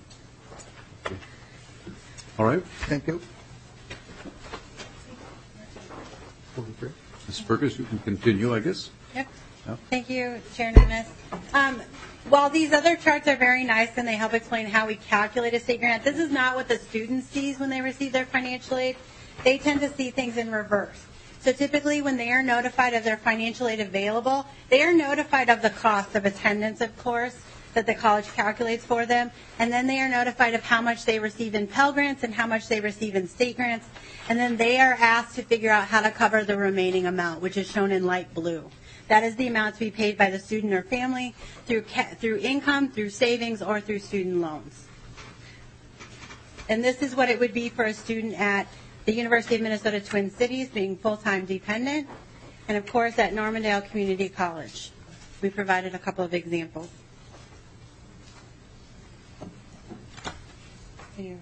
All right. Thank you. 43. Ms. Fergus, you can continue, I guess. Yep. Yeah. Thank you, Chair Nunes. While these other charts are very nice and they help explain how we calculate a state grant, this is not what the student sees when they receive their financial aid. They tend to see things in reverse. So typically when they are notified of their financial aid available, they are notified of the cost of attendance, of course, that the college calculates for them, and then they are notified of how much they receive in Pell Grants and how much they receive in state grants, and then they are asked to figure out how to cover the remaining amount, which is shown in light blue. That is the amount to be paid by the student or family through income, through savings, or through student loans. And this is what it would be for a student at the University of Minnesota Twin Cities, being full-time dependent, and of course at Normandale Community College. We provided a couple of examples. Here.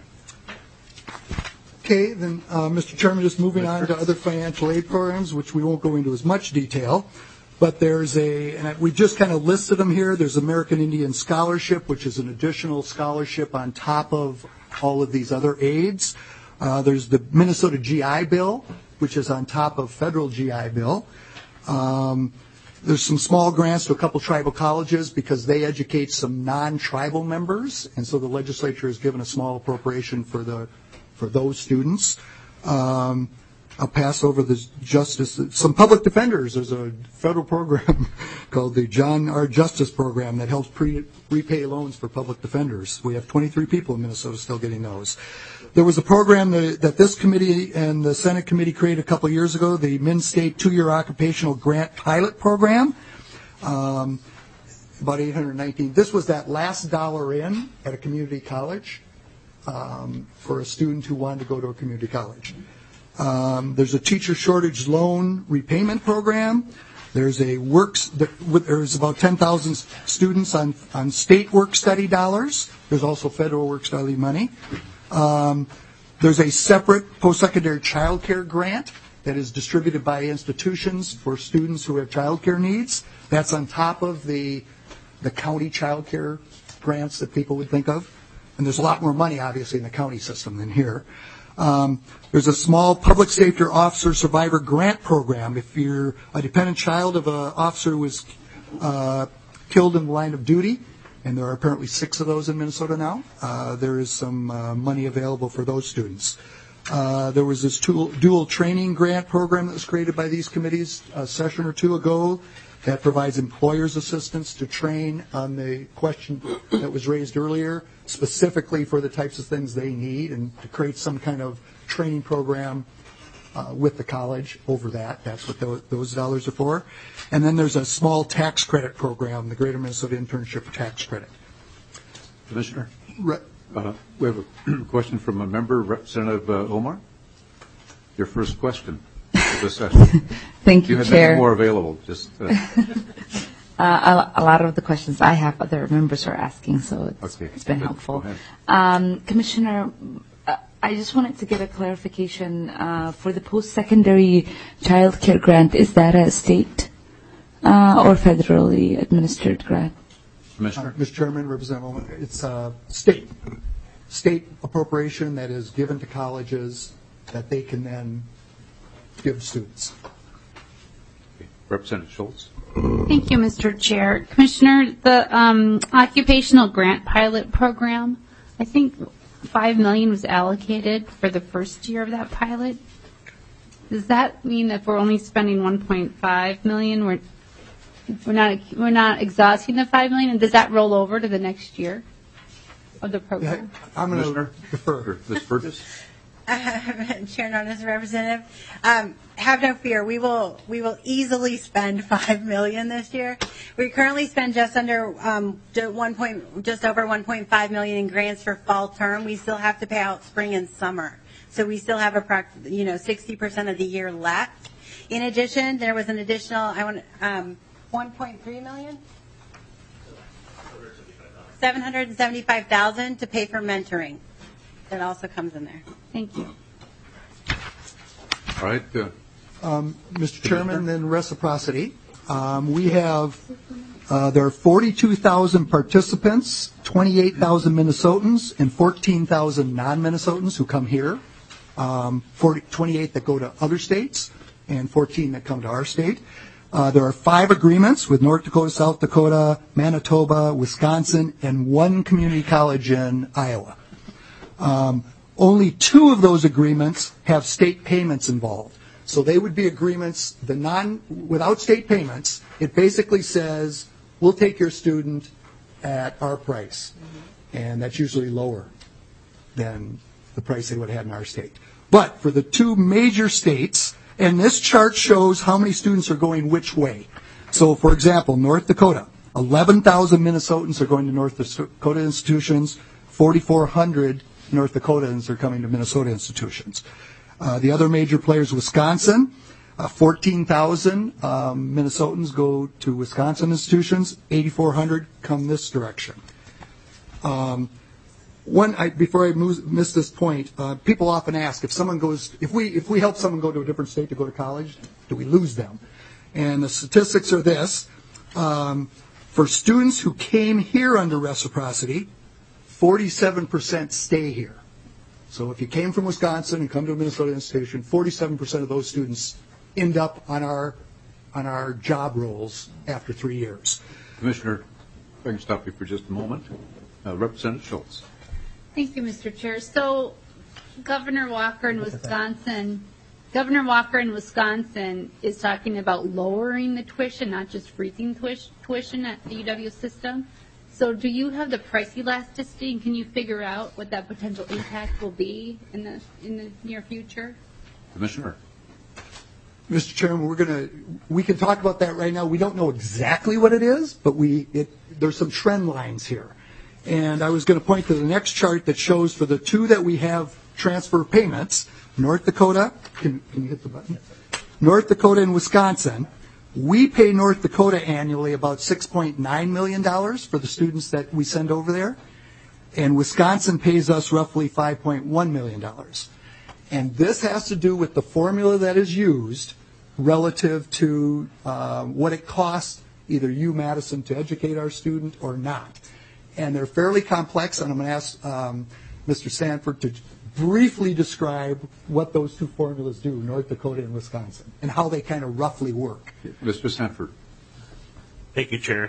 Okay, then, Mr. Chairman, just moving on to other financial aid programs, which we won't go into as much detail. But there's and we just kind of listed them here. There's American Indian Scholarship, which is an additional scholarship on top of all of these other aids. There's the Minnesota GI Bill, which is on top of federal GI Bill. There's some small grants to a couple tribal colleges because they educate some non-tribal members, and so the legislature has given a small appropriation for those students. I'll pass over the justice. Some public defenders. There's a federal program called the John R. Justice Program that helps repay loans for public defenders. We have 23 people in Minnesota still getting those. There was a program that this committee and the Senate committee created a couple of years ago, the Min-State 2-Year Occupational Grant Pilot Program, about $819. This was that last dollar in at a community college for a student who wanted to go to a community college. There's a teacher shortage loan repayment program. There's there's about 10,000 students on state work study dollars. There's also federal work study money. There's a separate post-secondary child care grant that is distributed by institutions for students who have child care needs. That's on top of the county child care grants that people would think of. And there's a lot more money, obviously, in the county system than here. There's a small public safety officer survivor grant program. If you're a dependent child of an officer who was killed in the line of duty, and there are apparently 6 of those in Minnesota now, there is some money available for those students. There was this dual training grant program that was created by these committees a session or two ago that provides employers assistance to train on the question that was raised earlier, specifically for the types of things they need, and to create some kind of training program with the college over that. That's what those dollars are for. And then there's a small tax credit program, the Greater Minnesota Internship Tax Credit. Commissioner, we have a question from a member, Representative Omar. Your first question for this session. Thank you, you have Chair. many more available. Just a lot of the questions I have, other members are asking, so it's been helpful. Commissioner, I just wanted to get a clarification for the post-secondary child care grant. Is that a state or federally administered grant? Commissioner? Mr. Chairman, Representative, it's a state appropriation that is given to colleges that they can then give students. Representative Schultz. Thank you, Mr. Chair. Commissioner, the occupational grant pilot program, I think $5 million was allocated for the first year of that pilot. Does that mean that if we're only spending $1.5 million, we're not exhausting the $5 million? And does that roll over to the next year of the program? I'm going to defer. Ms. Burgess? Chair Norris, Representative, have no fear. We will easily spend $5 million this year. We currently spend just over $1.5 million in grants for fall term. We still have to pay out spring and summer, so we still have 60% of the year left. In addition, there was an additional $1.3 million, $775,000 to pay for mentoring. That also comes in there. Thank you. All right. Mr. Chairman, then reciprocity. We have, there are 42,000 participants, 28,000 Minnesotans, and 14,000 non-Minnesotans who come here, 28 that go to other states, and 14 that come to our state. There are 5 agreements with North Dakota, South Dakota, Manitoba, Wisconsin, and 1 community college in Iowa. Only 2 of those agreements have state payments involved. So they would be agreements, without state payments, it basically says, we'll take your student at our price. And that's usually lower than the price they would have had in our state. But for the 2 major states, and this chart shows how many students are going which way. So, for example, North Dakota, 11,000 Minnesotans are going to North Dakota institutions, 4,400 North Dakotans are coming to Minnesota institutions. The other major players, Wisconsin, 14,000 Minnesotans go to Wisconsin institutions, 8,400 come this direction. Before I miss this point, people often ask if we help someone go to a different state to go to college, do we lose them? And the statistics are this. For students who came here under reciprocity, 47% stay here. So if you came from Wisconsin and come to a Minnesota institution, 47% of those students end up on our job roles after 3 years. Commissioner, if I can stop you for just a moment. Representative Schultz. Thank you, Mr. Chair. So Governor Walker in Wisconsin is talking about lowering the tuition, not just freezing tuition at the UW system. So do you have the price elasticity, and can you figure out what that potential impact will be in the near future? Commissioner. Mr. Chairman, we can talk about that right now. We don't know exactly what it is, but there's some trend lines here. And I was going to point to the next chart that shows for the two that we have transfer payments, North Dakota, can you hit the button? North Dakota and Wisconsin. We pay North Dakota annually about $6.9 million for the students that we send over there, and Wisconsin pays us roughly $5.1 million. And this has to do with the formula that is used relative to what it costs either Madison to educate our student or not. And they're fairly complex, and I'm going to ask Mr. Sanford to briefly describe what those two formulas do, North Dakota and Wisconsin, and how they kind of roughly work. Mr. Sanford. Thank you, Chair.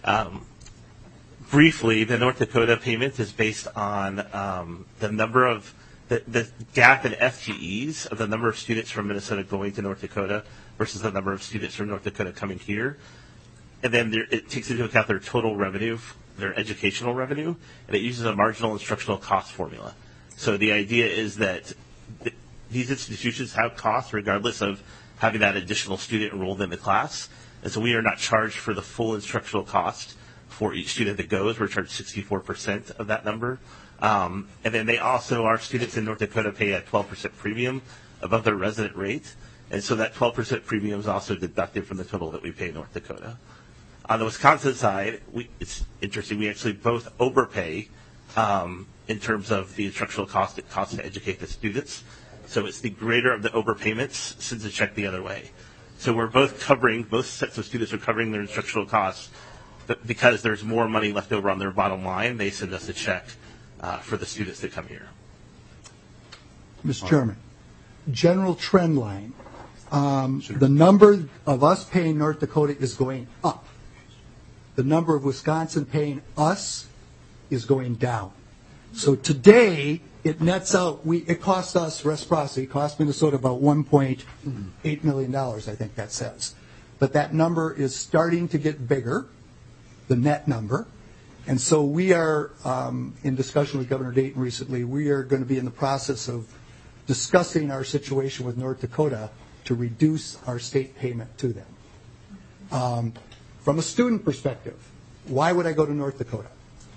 Briefly, the North Dakota payment is based on the number of the gap in FTEs of the number of students from Minnesota going to North Dakota versus the number of students from North Dakota coming here. And then it takes into account their total revenue, their educational revenue, and it uses a marginal instructional cost formula. So the idea is that these institutions have costs regardless of having that additional student enrolled in the class. And so we are not charged for the full instructional cost for each student that goes. We're charged 64% of that number. And then they also, our students in North Dakota pay a 12% premium above their resident rate. And so that 12% premium is also deducted from the total that we pay North Dakota. On the Wisconsin side, it's interesting. We actually both overpay in terms of the instructional cost it costs to educate the students. So it's the greater of the overpayments sends a check the other way. So we're both sets of students are covering their instructional costs, but because there's more money left over on their bottom line, they send us a check for the students that come here. Mr. Chairman, general trend line. The number of us paying North Dakota is going up. The number of Wisconsin paying us is going down. So today, it nets out, it costs us, reciprocity, cost Minnesota about $1.8 million, I think that says. But that number is starting to get bigger, the net number. And so we are, in discussion with Governor Dayton recently, we are going to be in the process of discussing our situation with North Dakota to reduce our state payment to them. From a student perspective, why would I go to North Dakota?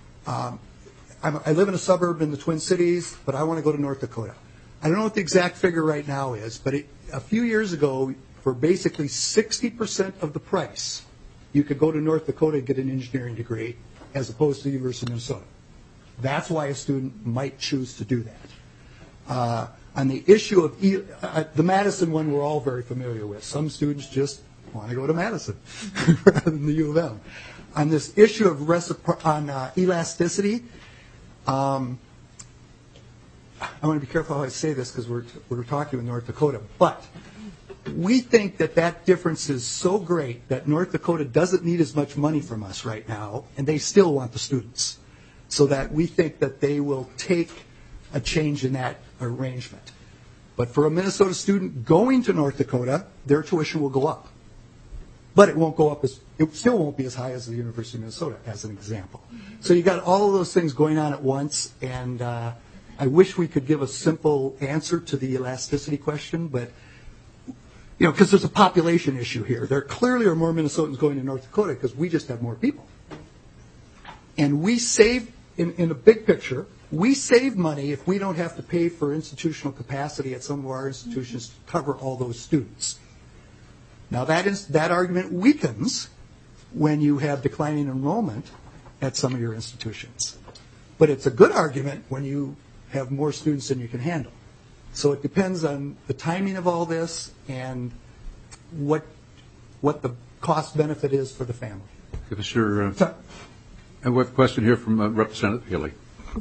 I live in a suburb in the Twin Cities, but I want to go to North Dakota. I don't know what the exact figure right now is, but a few years ago, for basically 60% of the price, you could go to North Dakota and get an engineering degree as opposed to the University of Minnesota. That's why a student might choose to do that. On the issue of the Madison one, we're all very familiar with. Some students just want to go to Madison rather than the U of M. On this issue of elasticity, I want to be careful how I say this because we're talking with North Dakota, but we think that difference is so great that North Dakota doesn't need as much money from us right now, and they still want the students, so that we think that they will take a change in that arrangement. But for a Minnesota student going to North Dakota, their tuition will go up. But it won't go up it still won't be as high as the University of Minnesota, as an example. So you got all of those things going on at once, and I wish we could give a simple answer to the elasticity question, but because there's a population issue here. There clearly are more Minnesotans going to North Dakota because we just have more people. And we save, in a big picture, we save money if we don't have to pay for institutional capacity at some of our institutions to cover all those students. Now that argument weakens when you have declining enrollment at some of your institutions. But it's a good argument when you have more students than you can handle. So it depends on the timing of all this and what what the cost benefit is for the family. Commissioner, and we have a question here from Representative Healy.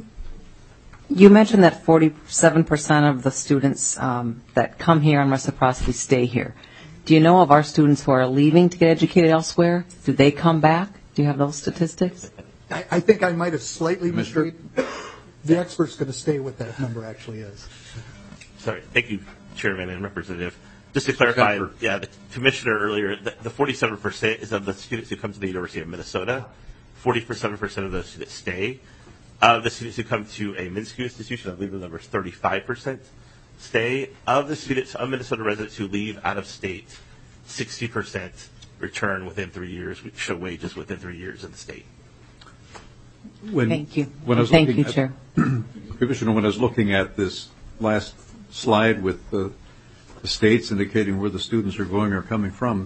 You mentioned that 47% of the students that come here on reciprocity stay here. Do you know of our students who are leaving to get educated elsewhere? Do they come back? Do you have those statistics? I think I might have slightly misread. The expert's going to stay what that number actually is. Sorry. Thank you, Chairman and Representative. Just to clarify, the Commissioner earlier, the 47% is of the students who come to the University of Minnesota. 47% of those students stay. Of the students who come to a MnSCU institution, I believe the number is 35% stay. Of the students, of Minnesota residents who leave out of state, 60% return within 3 years, show wages within 3 years in the state. Thank you. Thank you, Chair. Commissioner, when I was looking at this last slide with the states indicating where the students are going or coming from,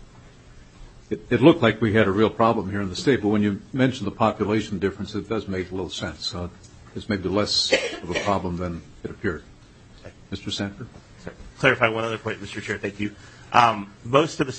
it looked like we had a real problem here in the state, but when you mentioned the population difference, it does make a little sense. It's maybe less of a problem than it appeared. Mr. Sanford? Clarify one other point, Mr. Chair. Thank you. Most of the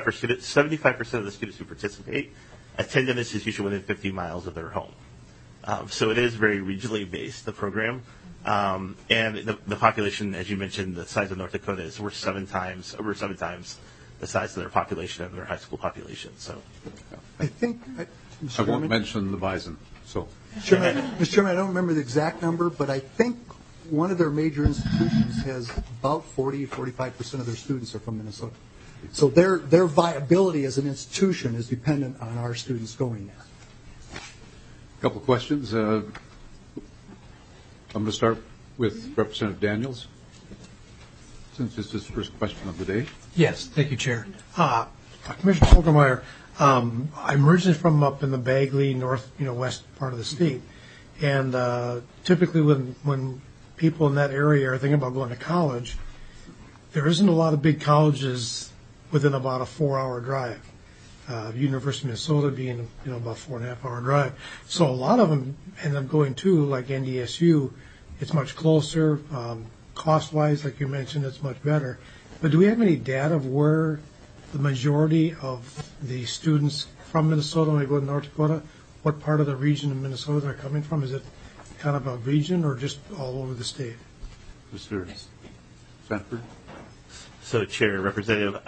75% of the students who participate attend an institution within 50 miles of their home. So it is very regionally based, the program. And the population, as you mentioned, the size of North Dakota is over seven times the size of their population of their high school population. So, I think, I won't mention the bison. So, Mr. Chairman, I don't remember the exact number, but I think one of their major institutions has about 45% of their students are from Minnesota. So their viability as an institution is dependent on our students going there. a couple of questions. I'm going to start with Representative Daniels, since this is the first question of the day. Yes, thank you, Chair. Commissioner Polgermeyer, I'm originally from up in the Bagley, west part of the state, and typically when people in that area are thinking about going to college, there isn't a lot of big colleges within about a 4-hour drive. University of Minnesota being about 4.5-hour drive. So a lot of them end up going to like NDSU. It's much closer. Cost-wise, like you mentioned, it's much better. But do we have any data of where the majority of the students from Minnesota, when they go to North Dakota, what part of the region of Minnesota they're coming from? Is it kind of a region or just all over the state? Mr. Sanford? So, Chair, Representative,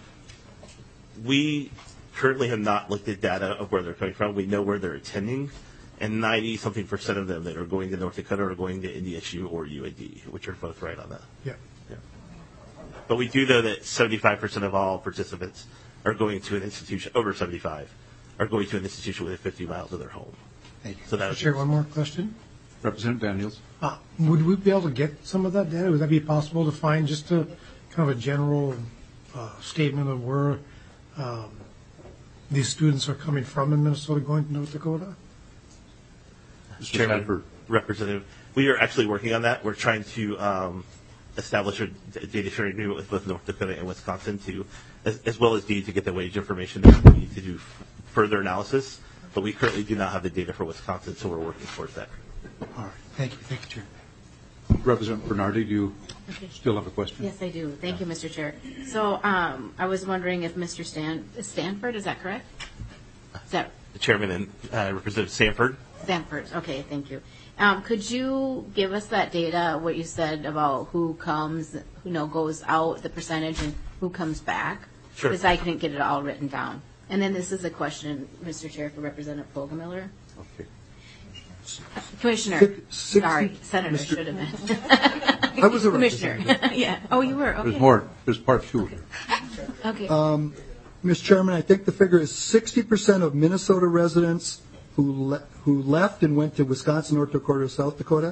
we currently have not looked at data of where they're coming from. We know where they're attending, and 90-something% of them that are going to North Dakota are going to NDSU or UAD, which are both right on that. Yeah. But we do know that 75% of all participants are going to an institution, over 75, are going to an institution within 50 miles of their home. Thank you. So that Chair, one more question. Representative Daniels? Would we be able to get some of that data? Would that be possible to find just a kind of a general statement of where these students are coming from in Minnesota going to North Dakota? Chairman, Representative, we are actually working on that. We're trying to establish a data sharing agreement with both North Dakota and Wisconsin as well as to get the wage information that we need to do further analysis. But we currently do not have the data for Wisconsin, so we're working towards that. All right. Thank you. Thank you, Chair. Representative Bernardi, do you still have a question? Yes, I do. Thank you, Mr. Chair. So I was wondering if Mr. Stanford, is that correct? Is that The Chairman and Representative Sanford. Stanford. Okay, thank you. Could you give us that data, what you said about who comes, goes out, the percentage, and who comes back? Sure. Because I couldn't get it all written down. And then this is a question, Mr. Chair, for Representative Polgemiller. Okay. Commissioner. Sorry, Senator should have been. I was a Commissioner. Yeah. Oh, you were. Okay. There's more. There's part two here. Okay. Mr. Chairman, I think the figure is 60% of Minnesota residents who left and went to Wisconsin, North Dakota, or South Dakota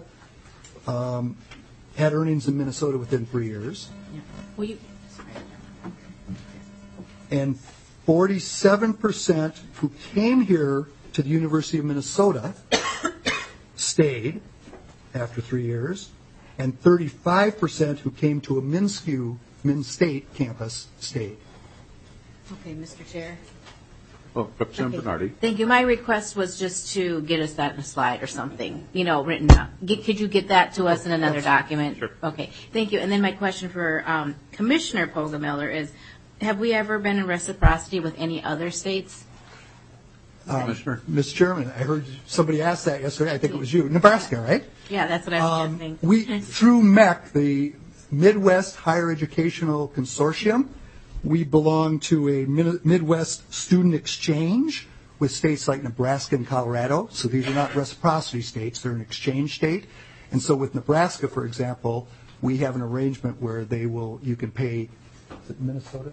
had earnings in Minnesota within 3 years. Yeah. Well, And 47% who came here to the University of Minnesota stayed after 3 years, and 35% who came to a MnSCU, State campus stayed. Okay, Mr. Chair. Oh, Representative Bernardi. Thank you. My request was just to get us that in a slide or something, written up. Could you get that to us in another document? Sure. Okay. Thank you. And then my question for Commissioner Polgemiller is, have we ever been in reciprocity with any other states? Commissioner? Mr. Chairman, I heard somebody ask that yesterday. I think it was you. Nebraska, right? Yeah, that's what I was guessing. Through MEC, the Midwest Higher Educational Consortium, we belong to a Midwest student exchange with states like Nebraska and Colorado. So these are not reciprocity states. They're an exchange state. And so with Nebraska, for example, we have an arrangement where you can pay, is it Minnesota?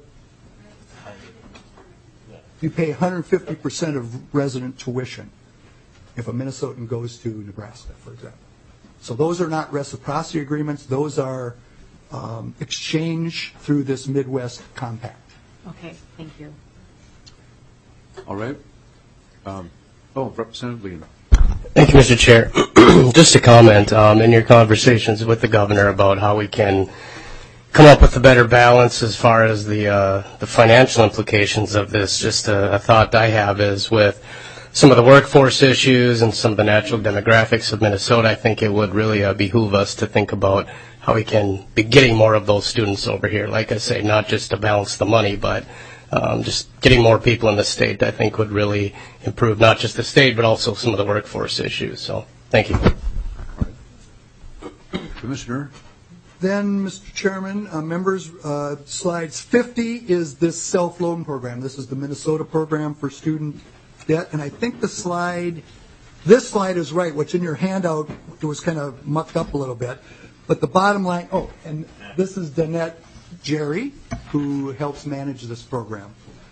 You pay 150% of resident tuition if a Minnesotan goes to Nebraska, for example. So those are not reciprocity agreements. Those are exchange through this Midwest compact. Okay, thank you. All right. Representative Lee. Thank you, Mr. Chair. Just a comment in your conversations with the governor about how we can come up with a better balance as far as the financial implications of this. Just a thought I have is with some of the workforce issues and some of the natural demographics of Minnesota, I think it would really behoove us to think about how we can be getting more of those students over here. Like I say, not just to balance the money, but just getting more people in the state, I think, would really improve not just the state, but also some of the workforce issues. So, thank you. Commissioner? Then, Mr. Chairman, members, slides 50 is this self-loan program. This is the Minnesota program for student debt. And I think this slide is right. What's in your handout, it was kind of mucked up a little bit. But the bottom line, and this is Danette Jerry, who helps manage this program.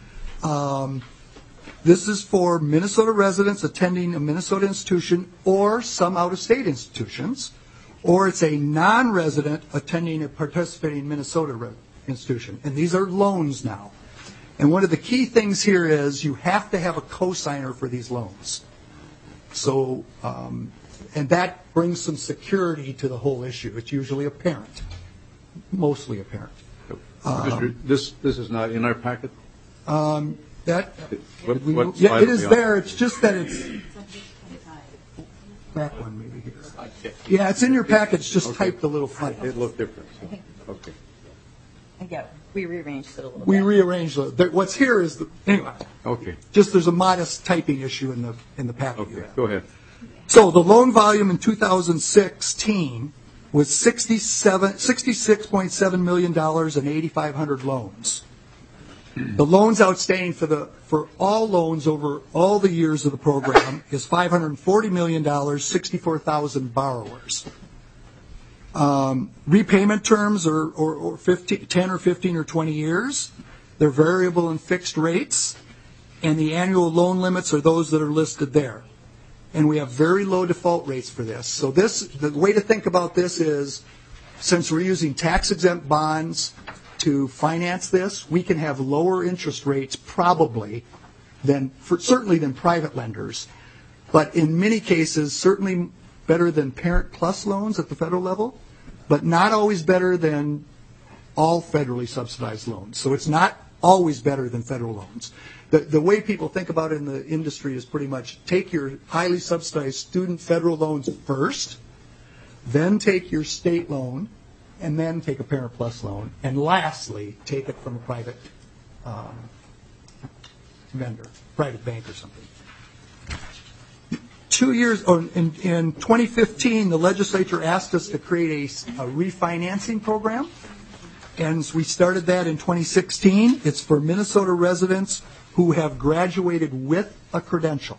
This is for Minnesota residents attending a Minnesota institution or some out-of-state institutions, or it's a non-resident attending a participating Minnesota institution. And these are loans now. And one of the key things here is you have to have a cosigner for these loans. So, and that brings some security to the whole issue. It's usually a parent, mostly a parent. Commissioner, this is not in our packet? It slide is there. It's just that it's back one maybe here. Yeah, it's in your packet. It's just typed a little funny. It looked different. Okay. Yeah, we rearranged it a little bit. We rearranged it. What's here is anyway. Okay. Just there's a modest typing issue in the packet. Okay. Go ahead. So the loan volume in 2016 was $66.7 million and 8,500 loans. The loans outstanding for all loans over all the years of the program is $540 million, 64,000 borrowers. Repayment terms are 10 or 15 or 20 years. They're variable and fixed rates, and the annual loan limits are those that are listed there. And we have very low default rates for this. So the way to think about this is, since we're using tax-exempt bonds to finance this, we can have lower interest rates probably certainly than private lenders. But in many cases, certainly better than Parent Plus loans at the federal level, but not always better than all federally subsidized loans. So it's not always better than federal loans. The way people think about it in the industry is pretty much take your highly subsidized student federal loans first, then take your state loan, and then take a Parent Plus loan, and lastly, take it from a private vendor, private bank or something. 2 years, in 2015, the legislature asked us to create a refinancing program, and we started that in 2016. It's for Minnesota residents who have graduated with a credential.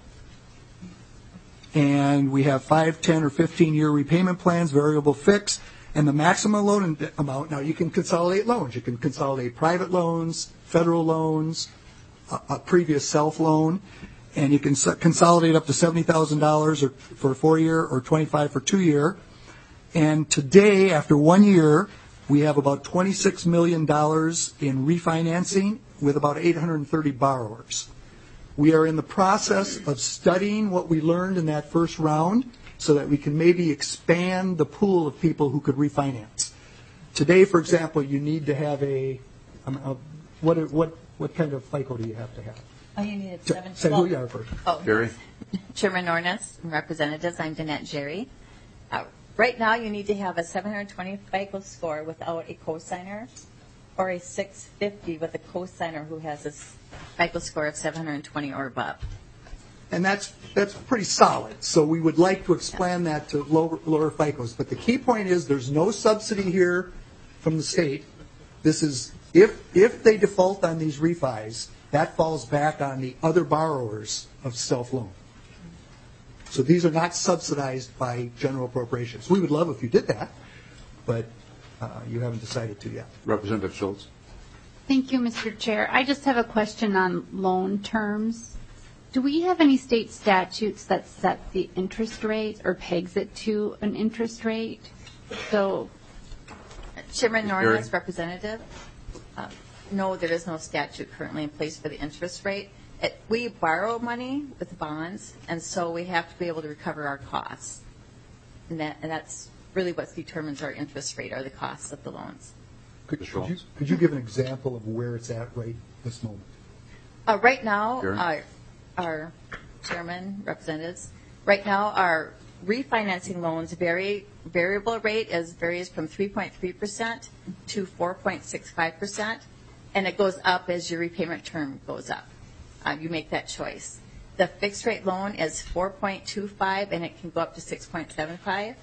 And we have 5, 10, or 15-year repayment plans, variable fixed, and the maximum loan amount. Now, you can consolidate loans. You can consolidate private loans, federal loans, a previous self-loan, and you can consolidate up to $70,000 for a 4-year or $25,000 for 2-year. And today, after 1 year, we have about $26 million in refinancing with about 830 borrowers. We are in the process of studying what we learned in that first round so that we can maybe expand the pool of people who could refinance. Today, for example, you need to have what kind of FICO do you have to have? You need a 7. Say who you are first. Jerry? Chairman Nornes and Representatives, I'm Danette Jerry. Right now, you need to have a 720 FICO score without a cosigner. or a 650 with a cosigner who has a FICO score of 720 or above. And that's pretty solid. So we would like to expand that to lower FICOs. But the key point is there's no subsidy here from the state. This is if they default on these refis, that falls back on the other borrowers of self-loan. So these are not subsidized by general appropriations. We would love if you did that, but you haven't decided to yet. Representative Schultz. Thank you, Mr. Chair. I just have a question on loan terms. Do we have any state statutes that set the interest rate or pegs it to an interest rate? So, Chairman Norris, representative. No, there is no statute currently in place for the interest rate. We borrow money with bonds, and so we have to be able to recover our costs. And that's really what determines our interest rate, are the costs of the loans. Could you give an example of where it's at right this moment? Right now, our chairman, representatives, right now our refinancing loans variable rate varies from 3.3% to 4.65%, and it goes up as your repayment term goes up. You make that choice. The fixed rate loan is 4.25, and it can go up to 6.75%.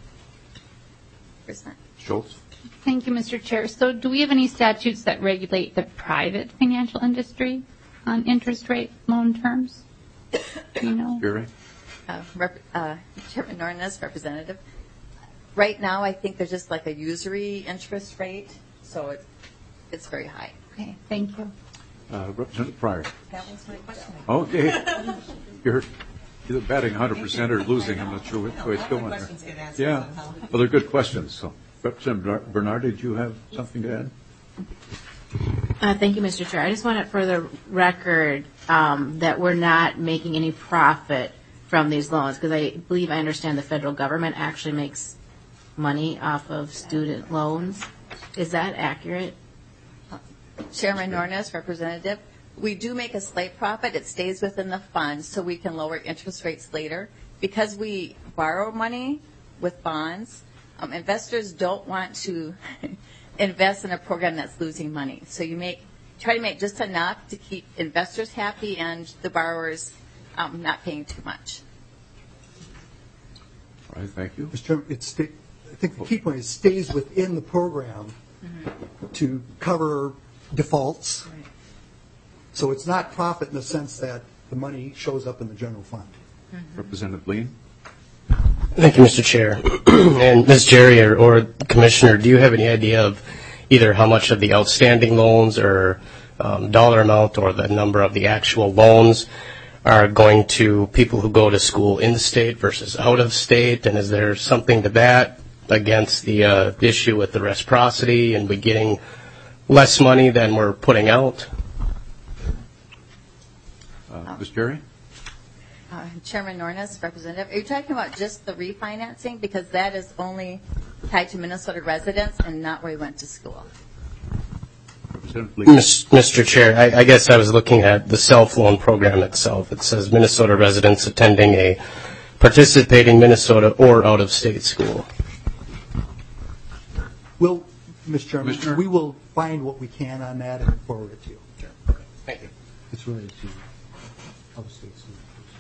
Schultz. thank you, Mr. Chair. So do we have any statutes that regulate the private financial industry on interest rate loan terms? Do you know? Jerry? Chairman Norris, representative. Right now, I think there's just like a usury interest rate, so it's very high. Okay, thank you. Representative Pryor. That was my question. Okay. You're either batting 100% or losing. I'm not sure which way it's going. Yeah. Well, they're good questions. So, Representative Bernard, did you have something to add? Thank you, Mr. Chair. I just want it for the record that we're not making any profit from these loans, because I believe I understand the federal government actually makes money off of student loans. Is that accurate? Chairman Norris, representative. We do make a slight profit. It stays within the fund, so we can lower interest rates later. Because we borrow money with bonds, investors don't want to invest in a program that's losing money. So you try to make just enough to keep investors happy and the borrowers not paying too much. All right, thank you. Mr. Chairman, I think the key point is it stays within the program to cover defaults. Right. So it's not profit in the sense that the money shows up in the general fund. Representative Lean. Thank you, Mr. Chair. And Ms. Jerry or Commissioner, do you have any idea of either how much of the outstanding loans or dollar amount or the number of the actual loans are going to people who go to school in the state versus out of state? And is there something to that against the issue with the reciprocity and we getting less money than we're putting out? Ms. Jerry? Chairman Norris, representative. Are you talking about just the refinancing? Because that is only tied to Minnesota residents and not where we went to school. Mr. Chair, I guess I was looking at the self-loan program itself. It says Minnesota residents attending a participating Minnesota or out-of-state school. Well, Mr. Chairman, we will find what we can on that and forward it to you. Sure. Okay. Thank you. It's related to out-of-state students.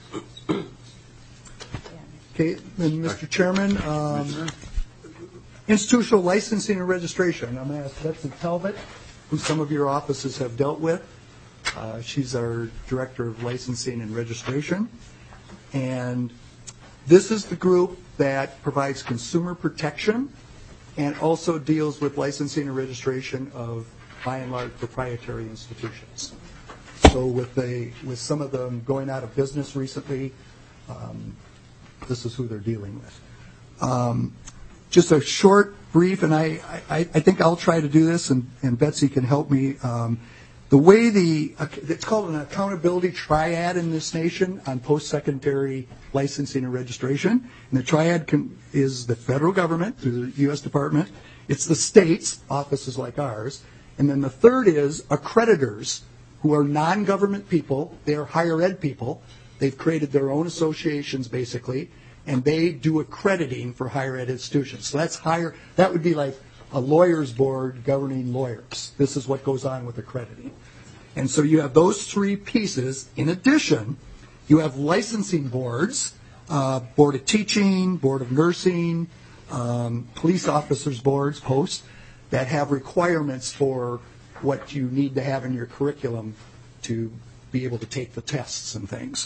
Okay, then, Mr. Chairman, institutional licensing and registration. I'm going to ask Betsy Talbot, who some of your offices have dealt with. She's our Director of Licensing and Registration. And this is the group that provides consumer protection and also deals with licensing and registration of, by and large, proprietary institutions. So with some of them going out of business recently, this is who they're dealing with. Just a short brief, and I think I'll try to do this, and Betsy can help me. The way it's called an accountability triad in this nation on post-secondary licensing and registration. And the triad is the federal government through the U.S. Department. It's the states, offices like ours. And then the third is accreditors, who are non-government people. They are higher ed people. They've created their own associations, basically, and they do accrediting for higher ed institutions. So that would be like a lawyer's board governing lawyers. This is what goes on with accrediting. And so you have those three pieces. In addition, you have licensing boards, Board of Teaching, Board of Nursing, police officers boards, posts, that have requirements for what you need to have in your curriculum to be able to take the tests and things.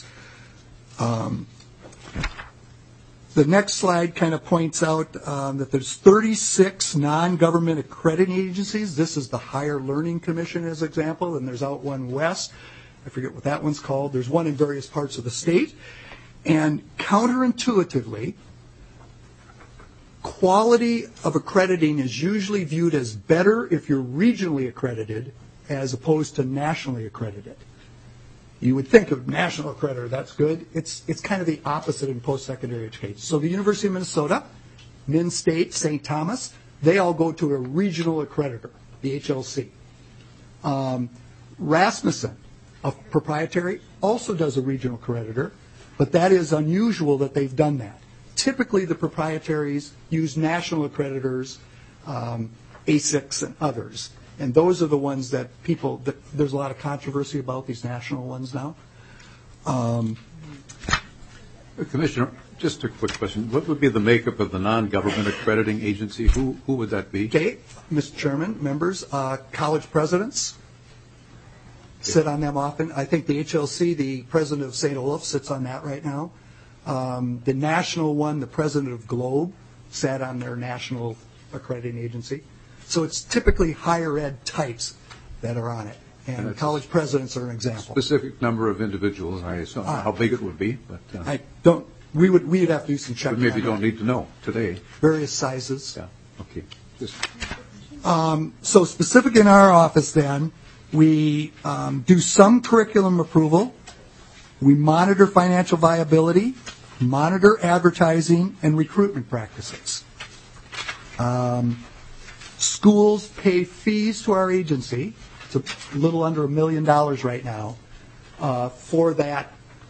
The next slide kind of points out that there's 36 non-government accrediting agencies. This is the Higher Learning Commission as example, and there's out one west. I forget what that one's called. There's one in various parts of the state. And counterintuitively, quality of accrediting is usually viewed as better if you're regionally accredited as opposed to nationally accredited. You would think of national accreditor, that's good. It's kind of the opposite in post-secondary education. So the University of Minnesota, Min State, St. Thomas, they all go to a regional accreditor, the HLC. Rasmussen, a proprietary, also does a regional accreditor, but that is unusual that they've done that. Typically, the proprietaries use national accreditors, ASICs and others. And those are the ones that there's a lot of controversy about these national ones now. Commissioner, just a quick question. What would be the makeup of the non-government accrediting agency? Who would that be? Okay, Mr. Chairman, members, college presidents sit on them often. I think the HLC, the president of St. Olaf, sits on that right now. The national one, the president of Globe, sat on their national accrediting agency. So it's typically higher ed types that are on it, and college presidents are an example. Specific number of individuals. I assume how big it would be, but I don't. We'd have to do some checking. But maybe you don't need to know today. Various sizes. Yeah. Okay. So specific in our office, then we do some curriculum approval. We monitor financial viability, monitor advertising, and recruitment practices. Schools pay fees to our agency. It's a little under $1 million right now for that.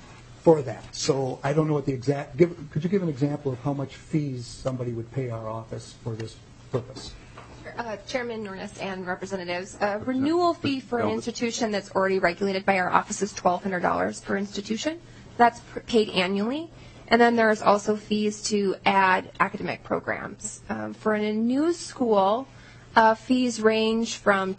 So I don't know what the exact. Could you give an example of how much fees somebody would pay our office for this purpose? Chairman Nornis and representatives, a renewal fee for an institution that's already regulated by our office is $1,200 per institution. That's paid annually. And then there's also fees to add academic programs. For a new school, fees range from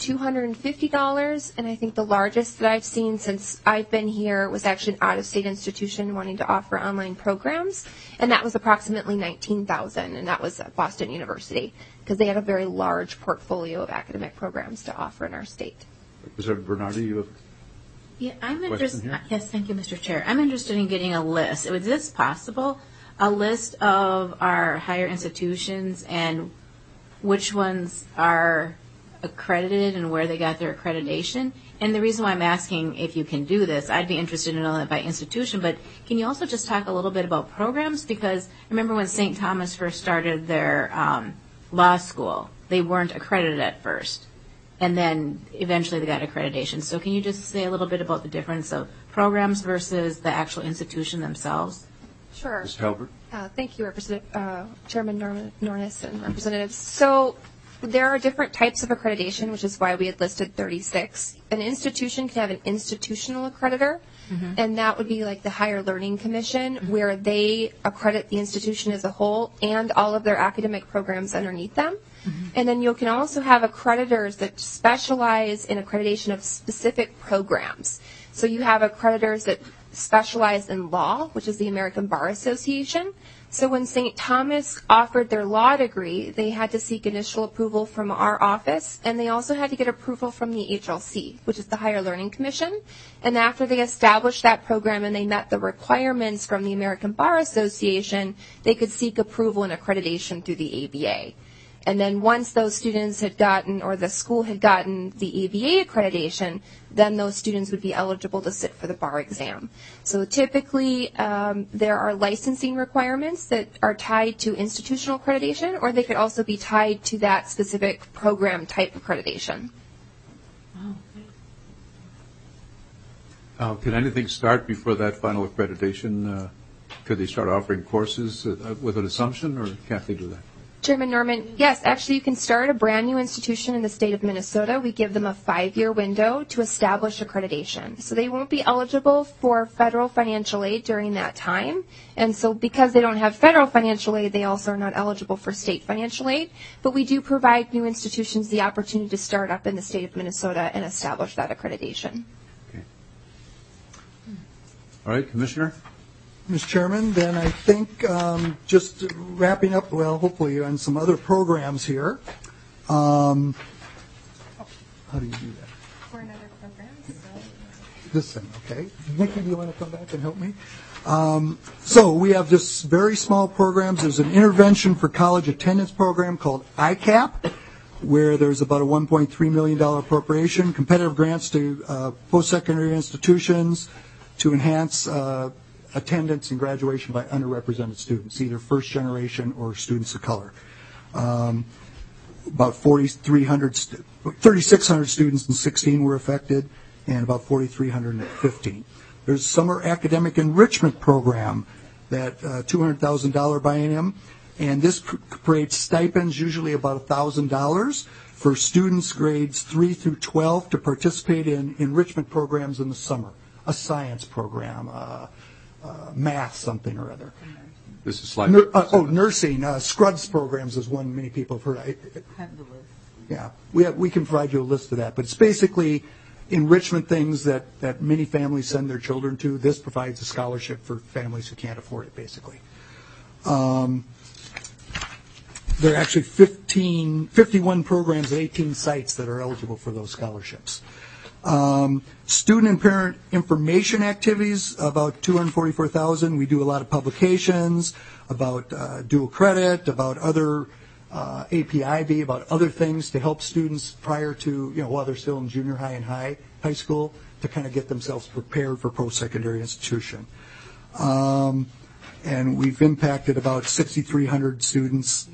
$250, and I think the largest that I've seen since I've been here was actually an out-of-state institution wanting to offer online programs, and that was approximately $19,000, and that was at Boston University, because they had a very large portfolio of academic programs to offer in our state. Representative Bernardi, you have I'm question interested. here? Yes, thank you, Mr. Chair. I'm interested in getting a list. Is this possible? A list of our higher institutions and which ones are accredited and where they got their accreditation. And the reason why I'm asking if you can do this, I'd be interested in knowing that by institution, but can you also just talk a little bit about programs? Because I remember when St. Thomas first started their law school, they weren't accredited at first. And then eventually they got accreditation. So can you just say a little bit about the difference of programs versus the actual institution themselves? Sure. Ms. Talbert? Thank you, Chairman Nornis and representatives. So there are different types of accreditation, which is why we had listed 36. An institution can have an institutional accreditor, and that would be like the Higher Learning Commission, where they accredit the institution as a whole and all of their academic programs underneath them. And then you can also have accreditors that specialize in accreditation of specific programs. So you have accreditors that specialize in law, which is the American Bar Association. So when St. Thomas offered their law degree, they had to seek initial approval from our office, and they also had to get approval from the HLC, which is the Higher Learning Commission. And after they established that program and they met the requirements from the American Bar Association, they could seek approval and accreditation through the ABA. And then once those students had gotten, or the school had gotten the ABA accreditation, then those students would be eligible to sit for the bar exam. So typically, there are licensing requirements that are tied to institutional accreditation, or they could also be tied to that specific program type accreditation. Can anything start before that final accreditation? Could they start offering courses with an assumption, or can't they do that? Chairman Norman, yes, actually you can start a brand new institution in the state of Minnesota. We give them a 5-year window to establish accreditation. So they won't be eligible for federal financial aid during that time. And so because they don't have federal financial aid, they also are not eligible for state financial aid. But we do provide new institutions the opportunity to start up in the state of Minnesota and establish that accreditation. Okay. All right, Commissioner? Mr. Chairman, then I think just wrapping up, well, hopefully on some other programs here. How do you do that? For another program. This thing, okay. Nikki, do you want to come back and help me? So we have just very small programs. There's an intervention for college attendance program called ICAP, where there's about a $1.3 million appropriation, competitive grants to post-secondary institutions to enhance attendance and graduation by underrepresented students, either first generation or students of color. About 3,600 students in 16 were affected, and about 4,300 in 15. There's summer academic enrichment program, that $200,000 biennium, and this creates stipends, usually about $1,000, for students grades 3 through 12 to participate in enrichment programs in the summer, a science program, math something or other. This is slide. Nursing. Scrubs programs is one many people have heard. Yeah, we can provide you a list of that. But it's basically enrichment things that many families send their children to. This provides a scholarship for families who can't afford it, basically. There are actually 51 programs at 18 sites that are eligible for those scholarships. Student and parent information activities, about $244,000. We do a lot of publications about dual credit, about other APIB, about other things to help students prior to, while they're still in junior high and high school, to kind of get themselves prepared for post-secondary institution. And we've impacted about 6,300 students.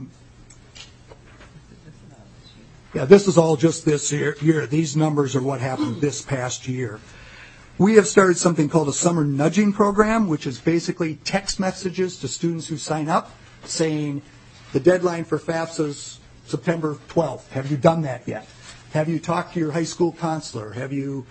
This is all just this year. These numbers are what happened this past year. We have started something called a summer nudging program, which is basically text messages to students who sign up saying the deadline for FAFSA is September 12th. Have you done that yet? Have you talked to your high school counselor? Did you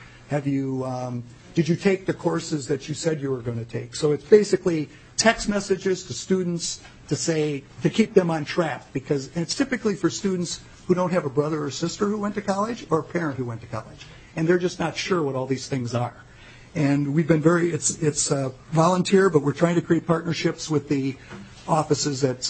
take the courses that you said you were going to take? So it's basically text messages to students to keep them on track, because it's typically for students who don't have a brother or sister who went to college or a parent who went to college, and they're just not sure what all these things are. And we've been it's volunteer, but we're trying to create partnerships with the offices at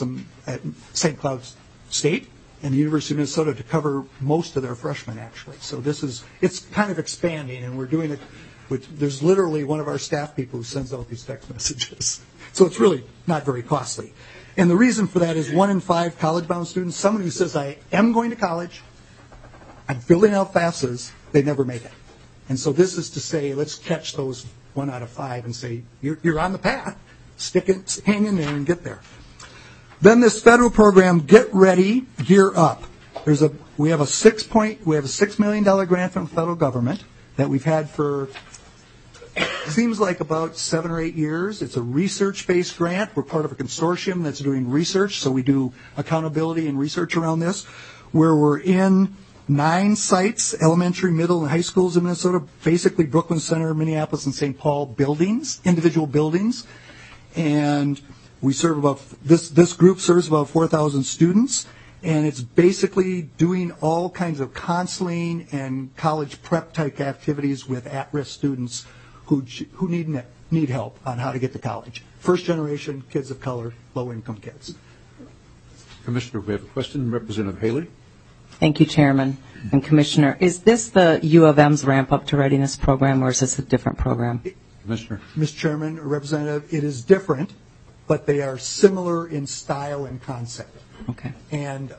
St. Cloud State and the University of Minnesota to cover most of their freshmen, actually. So it's kind of expanding, and we're doing it there's literally one of our staff people who sends out these text messages. So it's really not very costly. And the reason for that is 1 in 5 college-bound students, someone who says, I am going to college, I'm filling out FAFSAs, they never make it. And so this is to say, let's catch those 1 out of 5 and say, you're on the path. Hang in there and get there. Then this federal program, Get Ready, Gear Up. We have a $6 million grant from the federal government that we've had for seems like about 7 or 8 years. It's a research-based grant. We're part of a consortium that's doing research, so we do accountability and research around this, where we're in 9 sites, elementary, middle, and high schools in Minnesota, basically Brooklyn Center, Minneapolis, and St. Paul buildings, individual buildings. And we serve this group serves about 4,000 students, and it's basically doing all kinds of counseling and college prep type activities with at-risk students who need help on how to get to college. First generation, kids of color, low income kids. Commissioner, we have a question. Representative Haley. Thank you, Chairman and Commissioner. Is this the U of M's Ramp Up to Readiness program, or is this a different program? Commissioner. Mr. Chairman, Representative, it is different, but they are similar in style and concept. Okay. And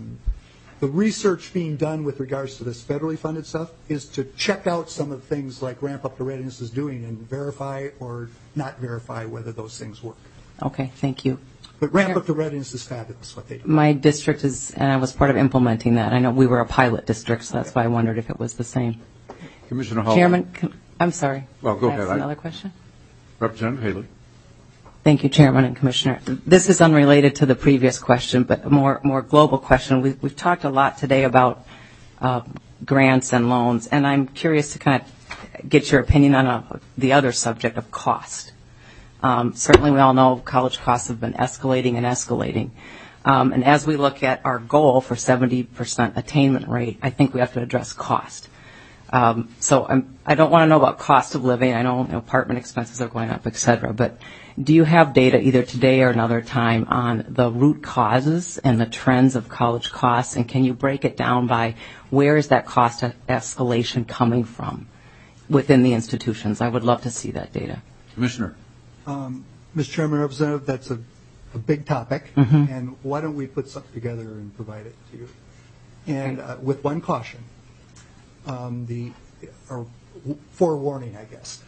the research being done with regards to this federally funded stuff is to check out some of the things like Ramp Up to Readiness is doing and verify or not verify whether those things work. Okay, thank you. But Ramp Up to Readiness is fabulous, what they do. My district is, and I was part of implementing that. I know we were a pilot district, so that's why I wondered if it was the same. Commissioner Hall. Chairman, I'm sorry. Well, go ahead. Another question? Representative Haley. Thank you, Chairman and Commissioner. This is unrelated to the previous question, but a more global question. We've talked a lot today about grants and loans, and I'm curious to kind of get your opinion on the other subject of cost. Certainly we all know college costs have been escalating and escalating. And as we look at our goal for 70% attainment rate, I think we have to address cost. So I don't want to know about cost of living. I know apartment expenses are going up, et cetera, but do you have data either today or another time on the root causes and the trends of college costs, and can you break it down by where is that cost escalation coming from within the institutions? I would love to see that data. Commissioner. Mr. Chairman, Representative, that's a big topic, and why don't we put something together and provide it to you? And with one caution, or forewarning, I guess.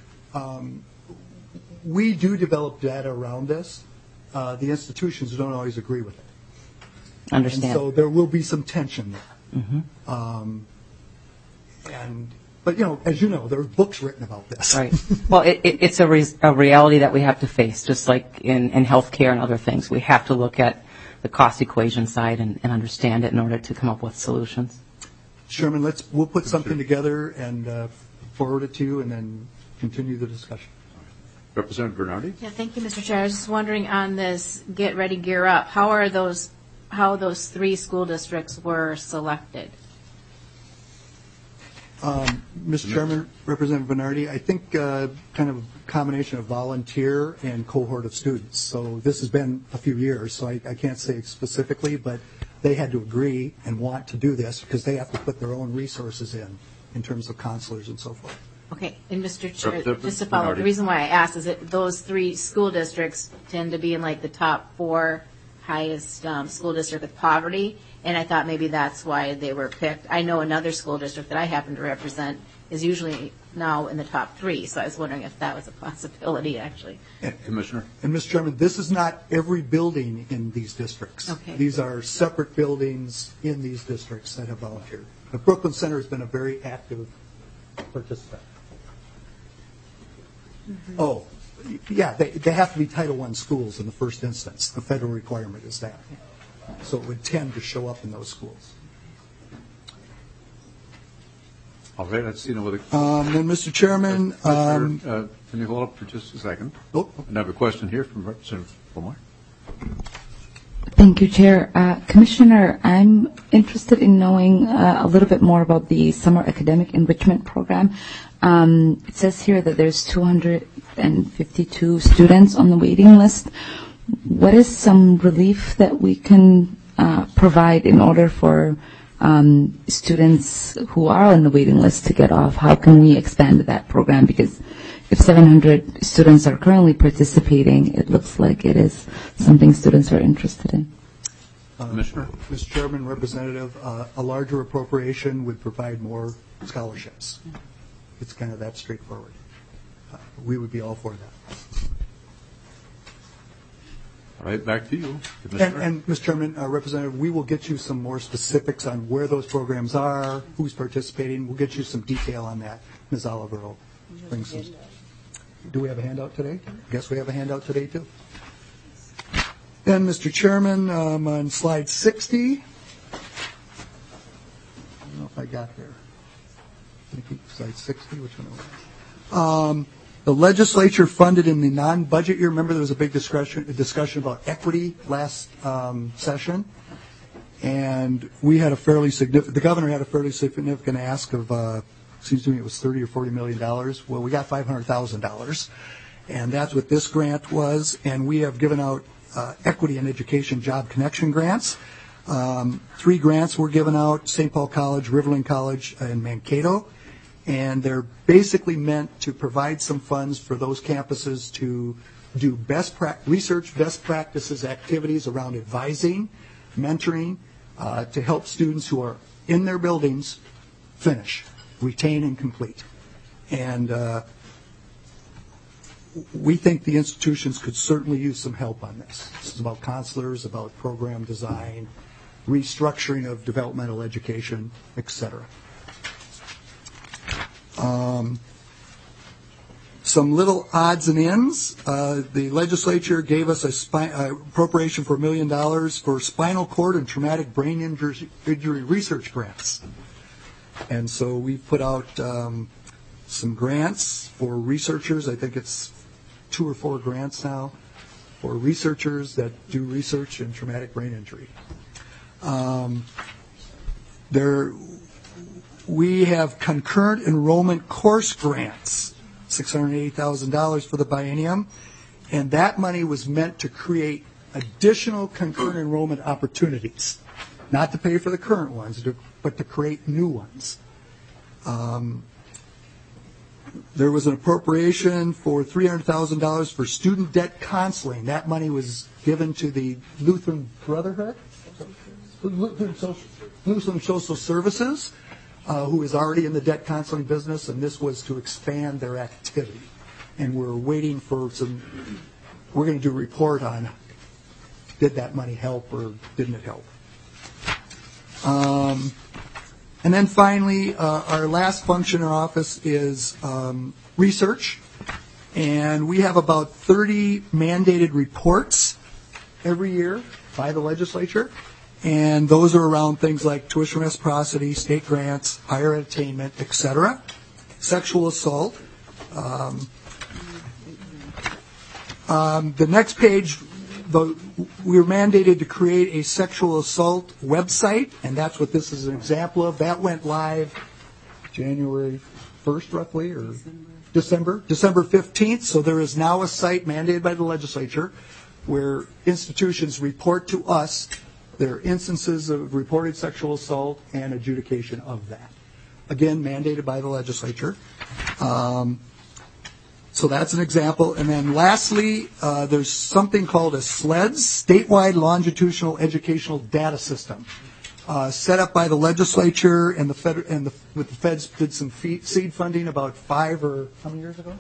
We do develop data around this. The institutions don't always agree with it. Understand. And so there will be some tension there. But, as you know, there are books written about this. Right. Well, it's a reality that we have to face, just like in healthcare and other things. We have to look at the cost equation side and understand it in order to come up with solutions. Sherman, we'll put something together and forward it to you and then continue the discussion. Representative Bernardi? Yeah, thank you, Mr. Chair. I was just wondering on this Get Ready, Gear Up, how those 3 school districts were selected? Mr. Chairman, Representative Bernardi, I think kind of a combination of volunteer and cohort of students. So this has been a few years, so I can't say specifically, but they had to agree and want to do this because they have to put their own resources in terms of counselors and so forth. Okay, and Mr. Chair, just to follow up, the reason why I asked is that those 3 school districts tend to be in like the top 4 highest school district with poverty, and I thought maybe that's why they were picked. I know another school district that I happen to represent is usually now in the top 3, so I was wondering if that was a possibility, actually. Commissioner? And, Mr. Chairman, this is not every building in these districts. Okay. These are separate buildings in these districts that have volunteered. The Brooklyn Center has been a very active participant. Oh, yeah, they have to be Title I schools in the first instance. The federal requirement is that. So it would tend to show up in those schools. All right, let's see. Then, Mr. Chairman. Can you hold up for just a second? Oh. And I have a question here from Representative Fulmer. Thank you, Chair. Commissioner, I'm interested in knowing a little bit more about the Summer Academic Enrichment Program. It says here that there's 252 students on the waiting list. What is some relief that we can provide in order for students who are on the waiting list to get off? How can we expand that program? Because if 700 students are currently participating, it looks like it is something students are interested in. Commissioner? Mr. Chairman, Representative, a larger appropriation would provide more scholarships. It's kind of that straightforward. We would be all for that. All right, back to you, Commissioner. And Mr. Chairman, Representative, we will get you some more specifics on where those programs are, who's participating. We'll get you some detail on that. Ms. Oliver will bring some. Do we have a handout today? I guess we have a handout today, too. Then, Mr. Chairman, on slide 60. I don't know if I got there. Slide 60, which one was it? The legislature funded in the non-budget year. Remember, there was a big discussion about equity last session, and we had a fairly significant. The governor had a fairly significant ask of. Seems to me it was $30 or $40 million. Well, we got $500,000, and that's what this grant was. And we have given out equity and education job connection grants. 3 grants were given out: St. Paul College, Riverland College, and Mankato. And they're basically meant to provide some funds for those campuses to do research, best practices, activities around advising, mentoring, to help students who are in their buildings finish, retain, and complete. And we think the institutions could certainly use some help on this. This is about counselors, about program design, restructuring of developmental education, et cetera. Some little odds and ends. The legislature gave us a appropriation for $1 million for spinal cord and traumatic brain injury research grants. And so we put out some grants for researchers. I think it's 2 or 4 grants now for researchers that do research in traumatic brain injury. We have concurrent enrollment course grants, $680,000 for the biennium, and that money was meant to create additional concurrent enrollment opportunities, not to pay for the current ones, but to create new ones. There was an appropriation for $300,000 for student debt counseling. That money was given to the Lutheran Brotherhood, Lutheran Social Services, who is already in the debt counseling business, and this was to expand their activity. And we're waiting for we're going to do a report on did that money help or didn't it help. And then finally, our last function in our office is research. And we have about 30 mandated reports every year by the legislature. And those are around things like tuition reciprocity, state grants, higher ed attainment, et cetera, sexual assault. The next page, we were mandated to create a sexual assault website, and that's what this is an example of. That went live January 1st, roughly, or December 15th. So there is now a site mandated by the legislature where institutions report to us their instances of reported sexual assault and adjudication of that. Again, mandated by the legislature. So that's an example. And then lastly, there's something called a SLEDS, Statewide Longitudinal Educational Data System, set up by the legislature and the feds did some seed funding about 5 or how many years ago?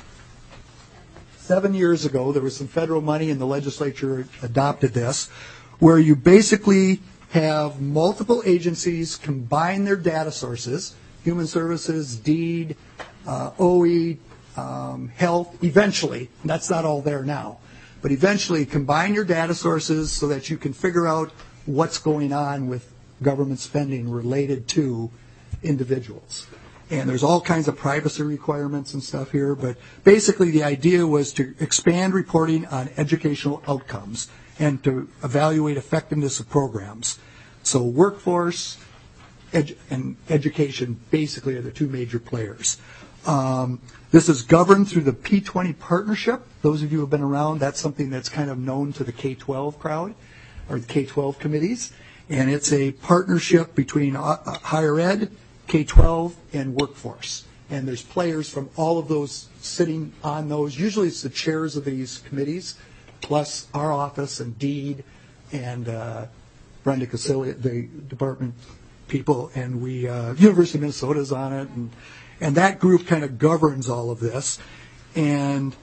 7 years ago. There was some federal money and the legislature adopted this, where you basically have multiple agencies combine their data sources, Human Services, DEED, OE, health, eventually, and that's not all there now, but eventually combine your data sources so that you can figure out what's going on with government spending related to individuals. And there's all kinds of privacy requirements and stuff here, but basically the idea was to expand reporting on educational outcomes and to evaluate effectiveness of programs. So workforce and education basically are the 2 major players. This is governed through the P20 partnership. Those of you who have been around, that's something that's kind of known to the K-12 crowd or the K-12 committees. And it's a partnership between higher ed, K-12, and workforce. And there's players from all of those sitting on those. Usually it's the chairs of these committees, plus our office and DEED and Brenda Casilli, the department people, and University of Minnesota is on it. And that group kind of governs all of this, and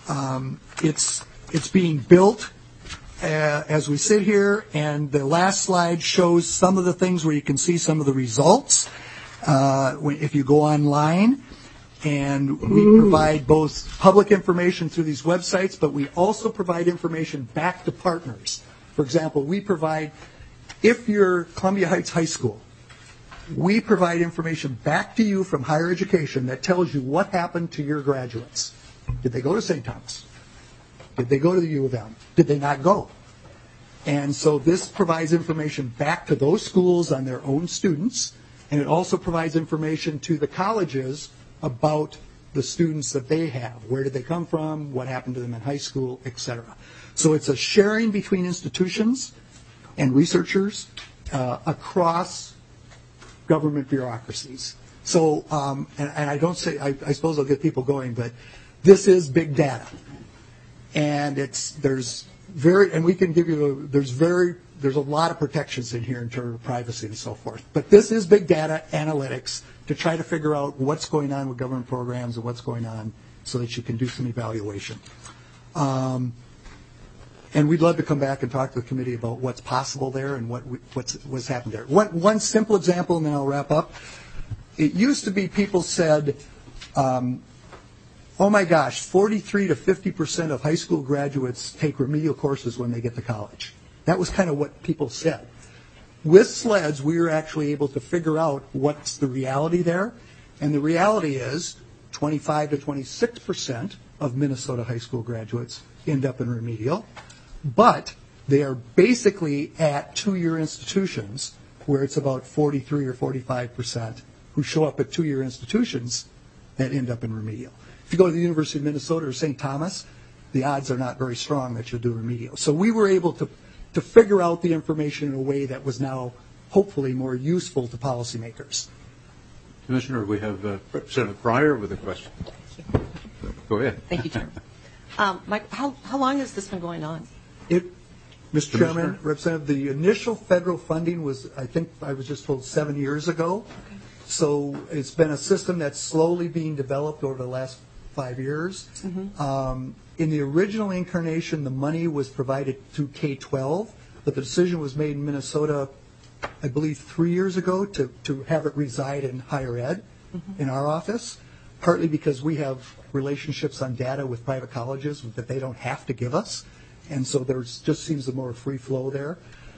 it's being built as we sit here. And the last slide shows some of the things where you can see some of the results if you go online. And we provide both public information through these websites, but we also provide information back to partners. For example, we provide, if you're Columbia Heights High School, we provide information back to you from higher education that tells you what happened to your graduates. Did they go to St. Thomas? Did they go to the U of M? Did they not go? And so this provides information back to those schools on their own students, and it also provides information to the colleges about the students that they have. Where did they come from? What happened to them in high school, et cetera. So it's a sharing between institutions and researchers across government bureaucracies. So, and I don't say, I suppose I'll get people going, but this is big data. And there's a lot of protections in here in terms of privacy and so forth. But this is big data analytics to try to figure out what's going on with government programs and what's going on so that you can do some evaluation. And we'd love to come back and talk to the committee about what's possible there and what's happened there. One simple example, and then I'll wrap up. It used to be people said, Oh my gosh, 43 to 50% of high school graduates take remedial courses when they get to college. That was kind of what people said. With SLEDs, we were actually able to figure out what's the reality there. And the reality is 25 to 26% of Minnesota high school graduates end up in remedial. But they are basically at two-year institutions where it's about 43 or 45% who show up at two-year institutions that end up in remedial. If you go to the University of Minnesota or St. Thomas, the odds are not very strong that you'll do remedial. So we were able to figure out the information in a way that was now hopefully more useful to policymakers. Commissioner, we have Representative Pryor with a question. Go ahead. Thank you, Chairman. Mike, how long has this been going on? Mr. Chairman, Representative, the initial federal funding was, I think I was just told, 7 years ago. Okay. So it's been a system that's slowly being developed over the last 5 years. Mm-hmm. In the original incarnation, the money was provided through K-12, but the decision was made in Minnesota, I believe, 3 years ago to have it reside in higher ed in our office, partly because we have relationships on data with private colleges that they don't have to give us. And so there just seems a more free flow there.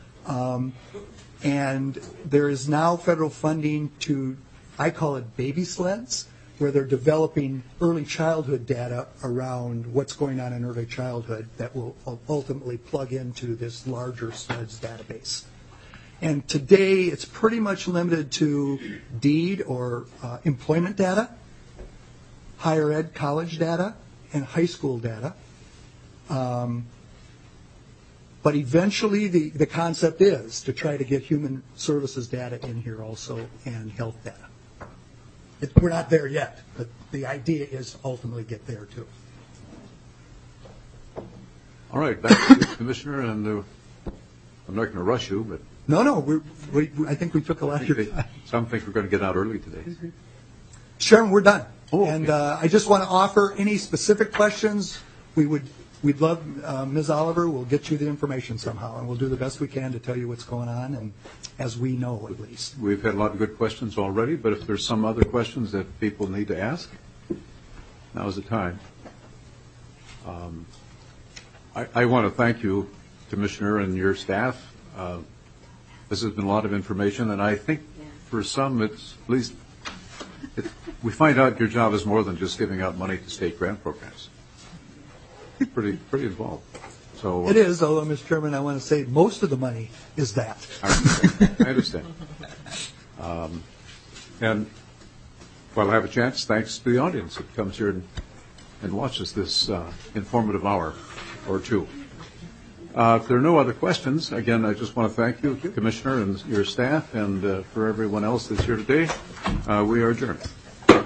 And there is now federal funding to, I call it baby sleds, where they're developing early childhood data around what's going on in early childhood that will ultimately plug into this larger SLEDS database. And today it's pretty much limited to deed or employment data, higher ed college data, and high school data. But eventually the concept is to try to get human services data in here also and health data. We're not there yet, but the idea is ultimately get there too. All right, back to the Commissioner, and I'm not going to rush you, but... No, I think we took a lot of your time. Some think we're going to get out early today. Sharon, we're done. Oh, okay. And I just want to offer any specific questions. We'd love, Ms. Oliver, we'll get you the information somehow, and we'll do the best we can to tell you what's going on, and as we know at least. We've had a lot of good questions already, but if there's some other questions that people need to ask, now's the time. I want to thank you, Commissioner, and your staff. This has been a lot of information, and I think for some, it's at least we find out your job is more than just giving out money to state grant programs. Pretty involved. So it is, although, Mr. Chairman, I want to say most of the money is that. I understand. And while I have a chance, thanks to the audience that comes here and watches this informative hour or two. If there are no other questions, again, I just want to thank you, Commissioner, and your staff, and for everyone else that's here today, we are adjourned.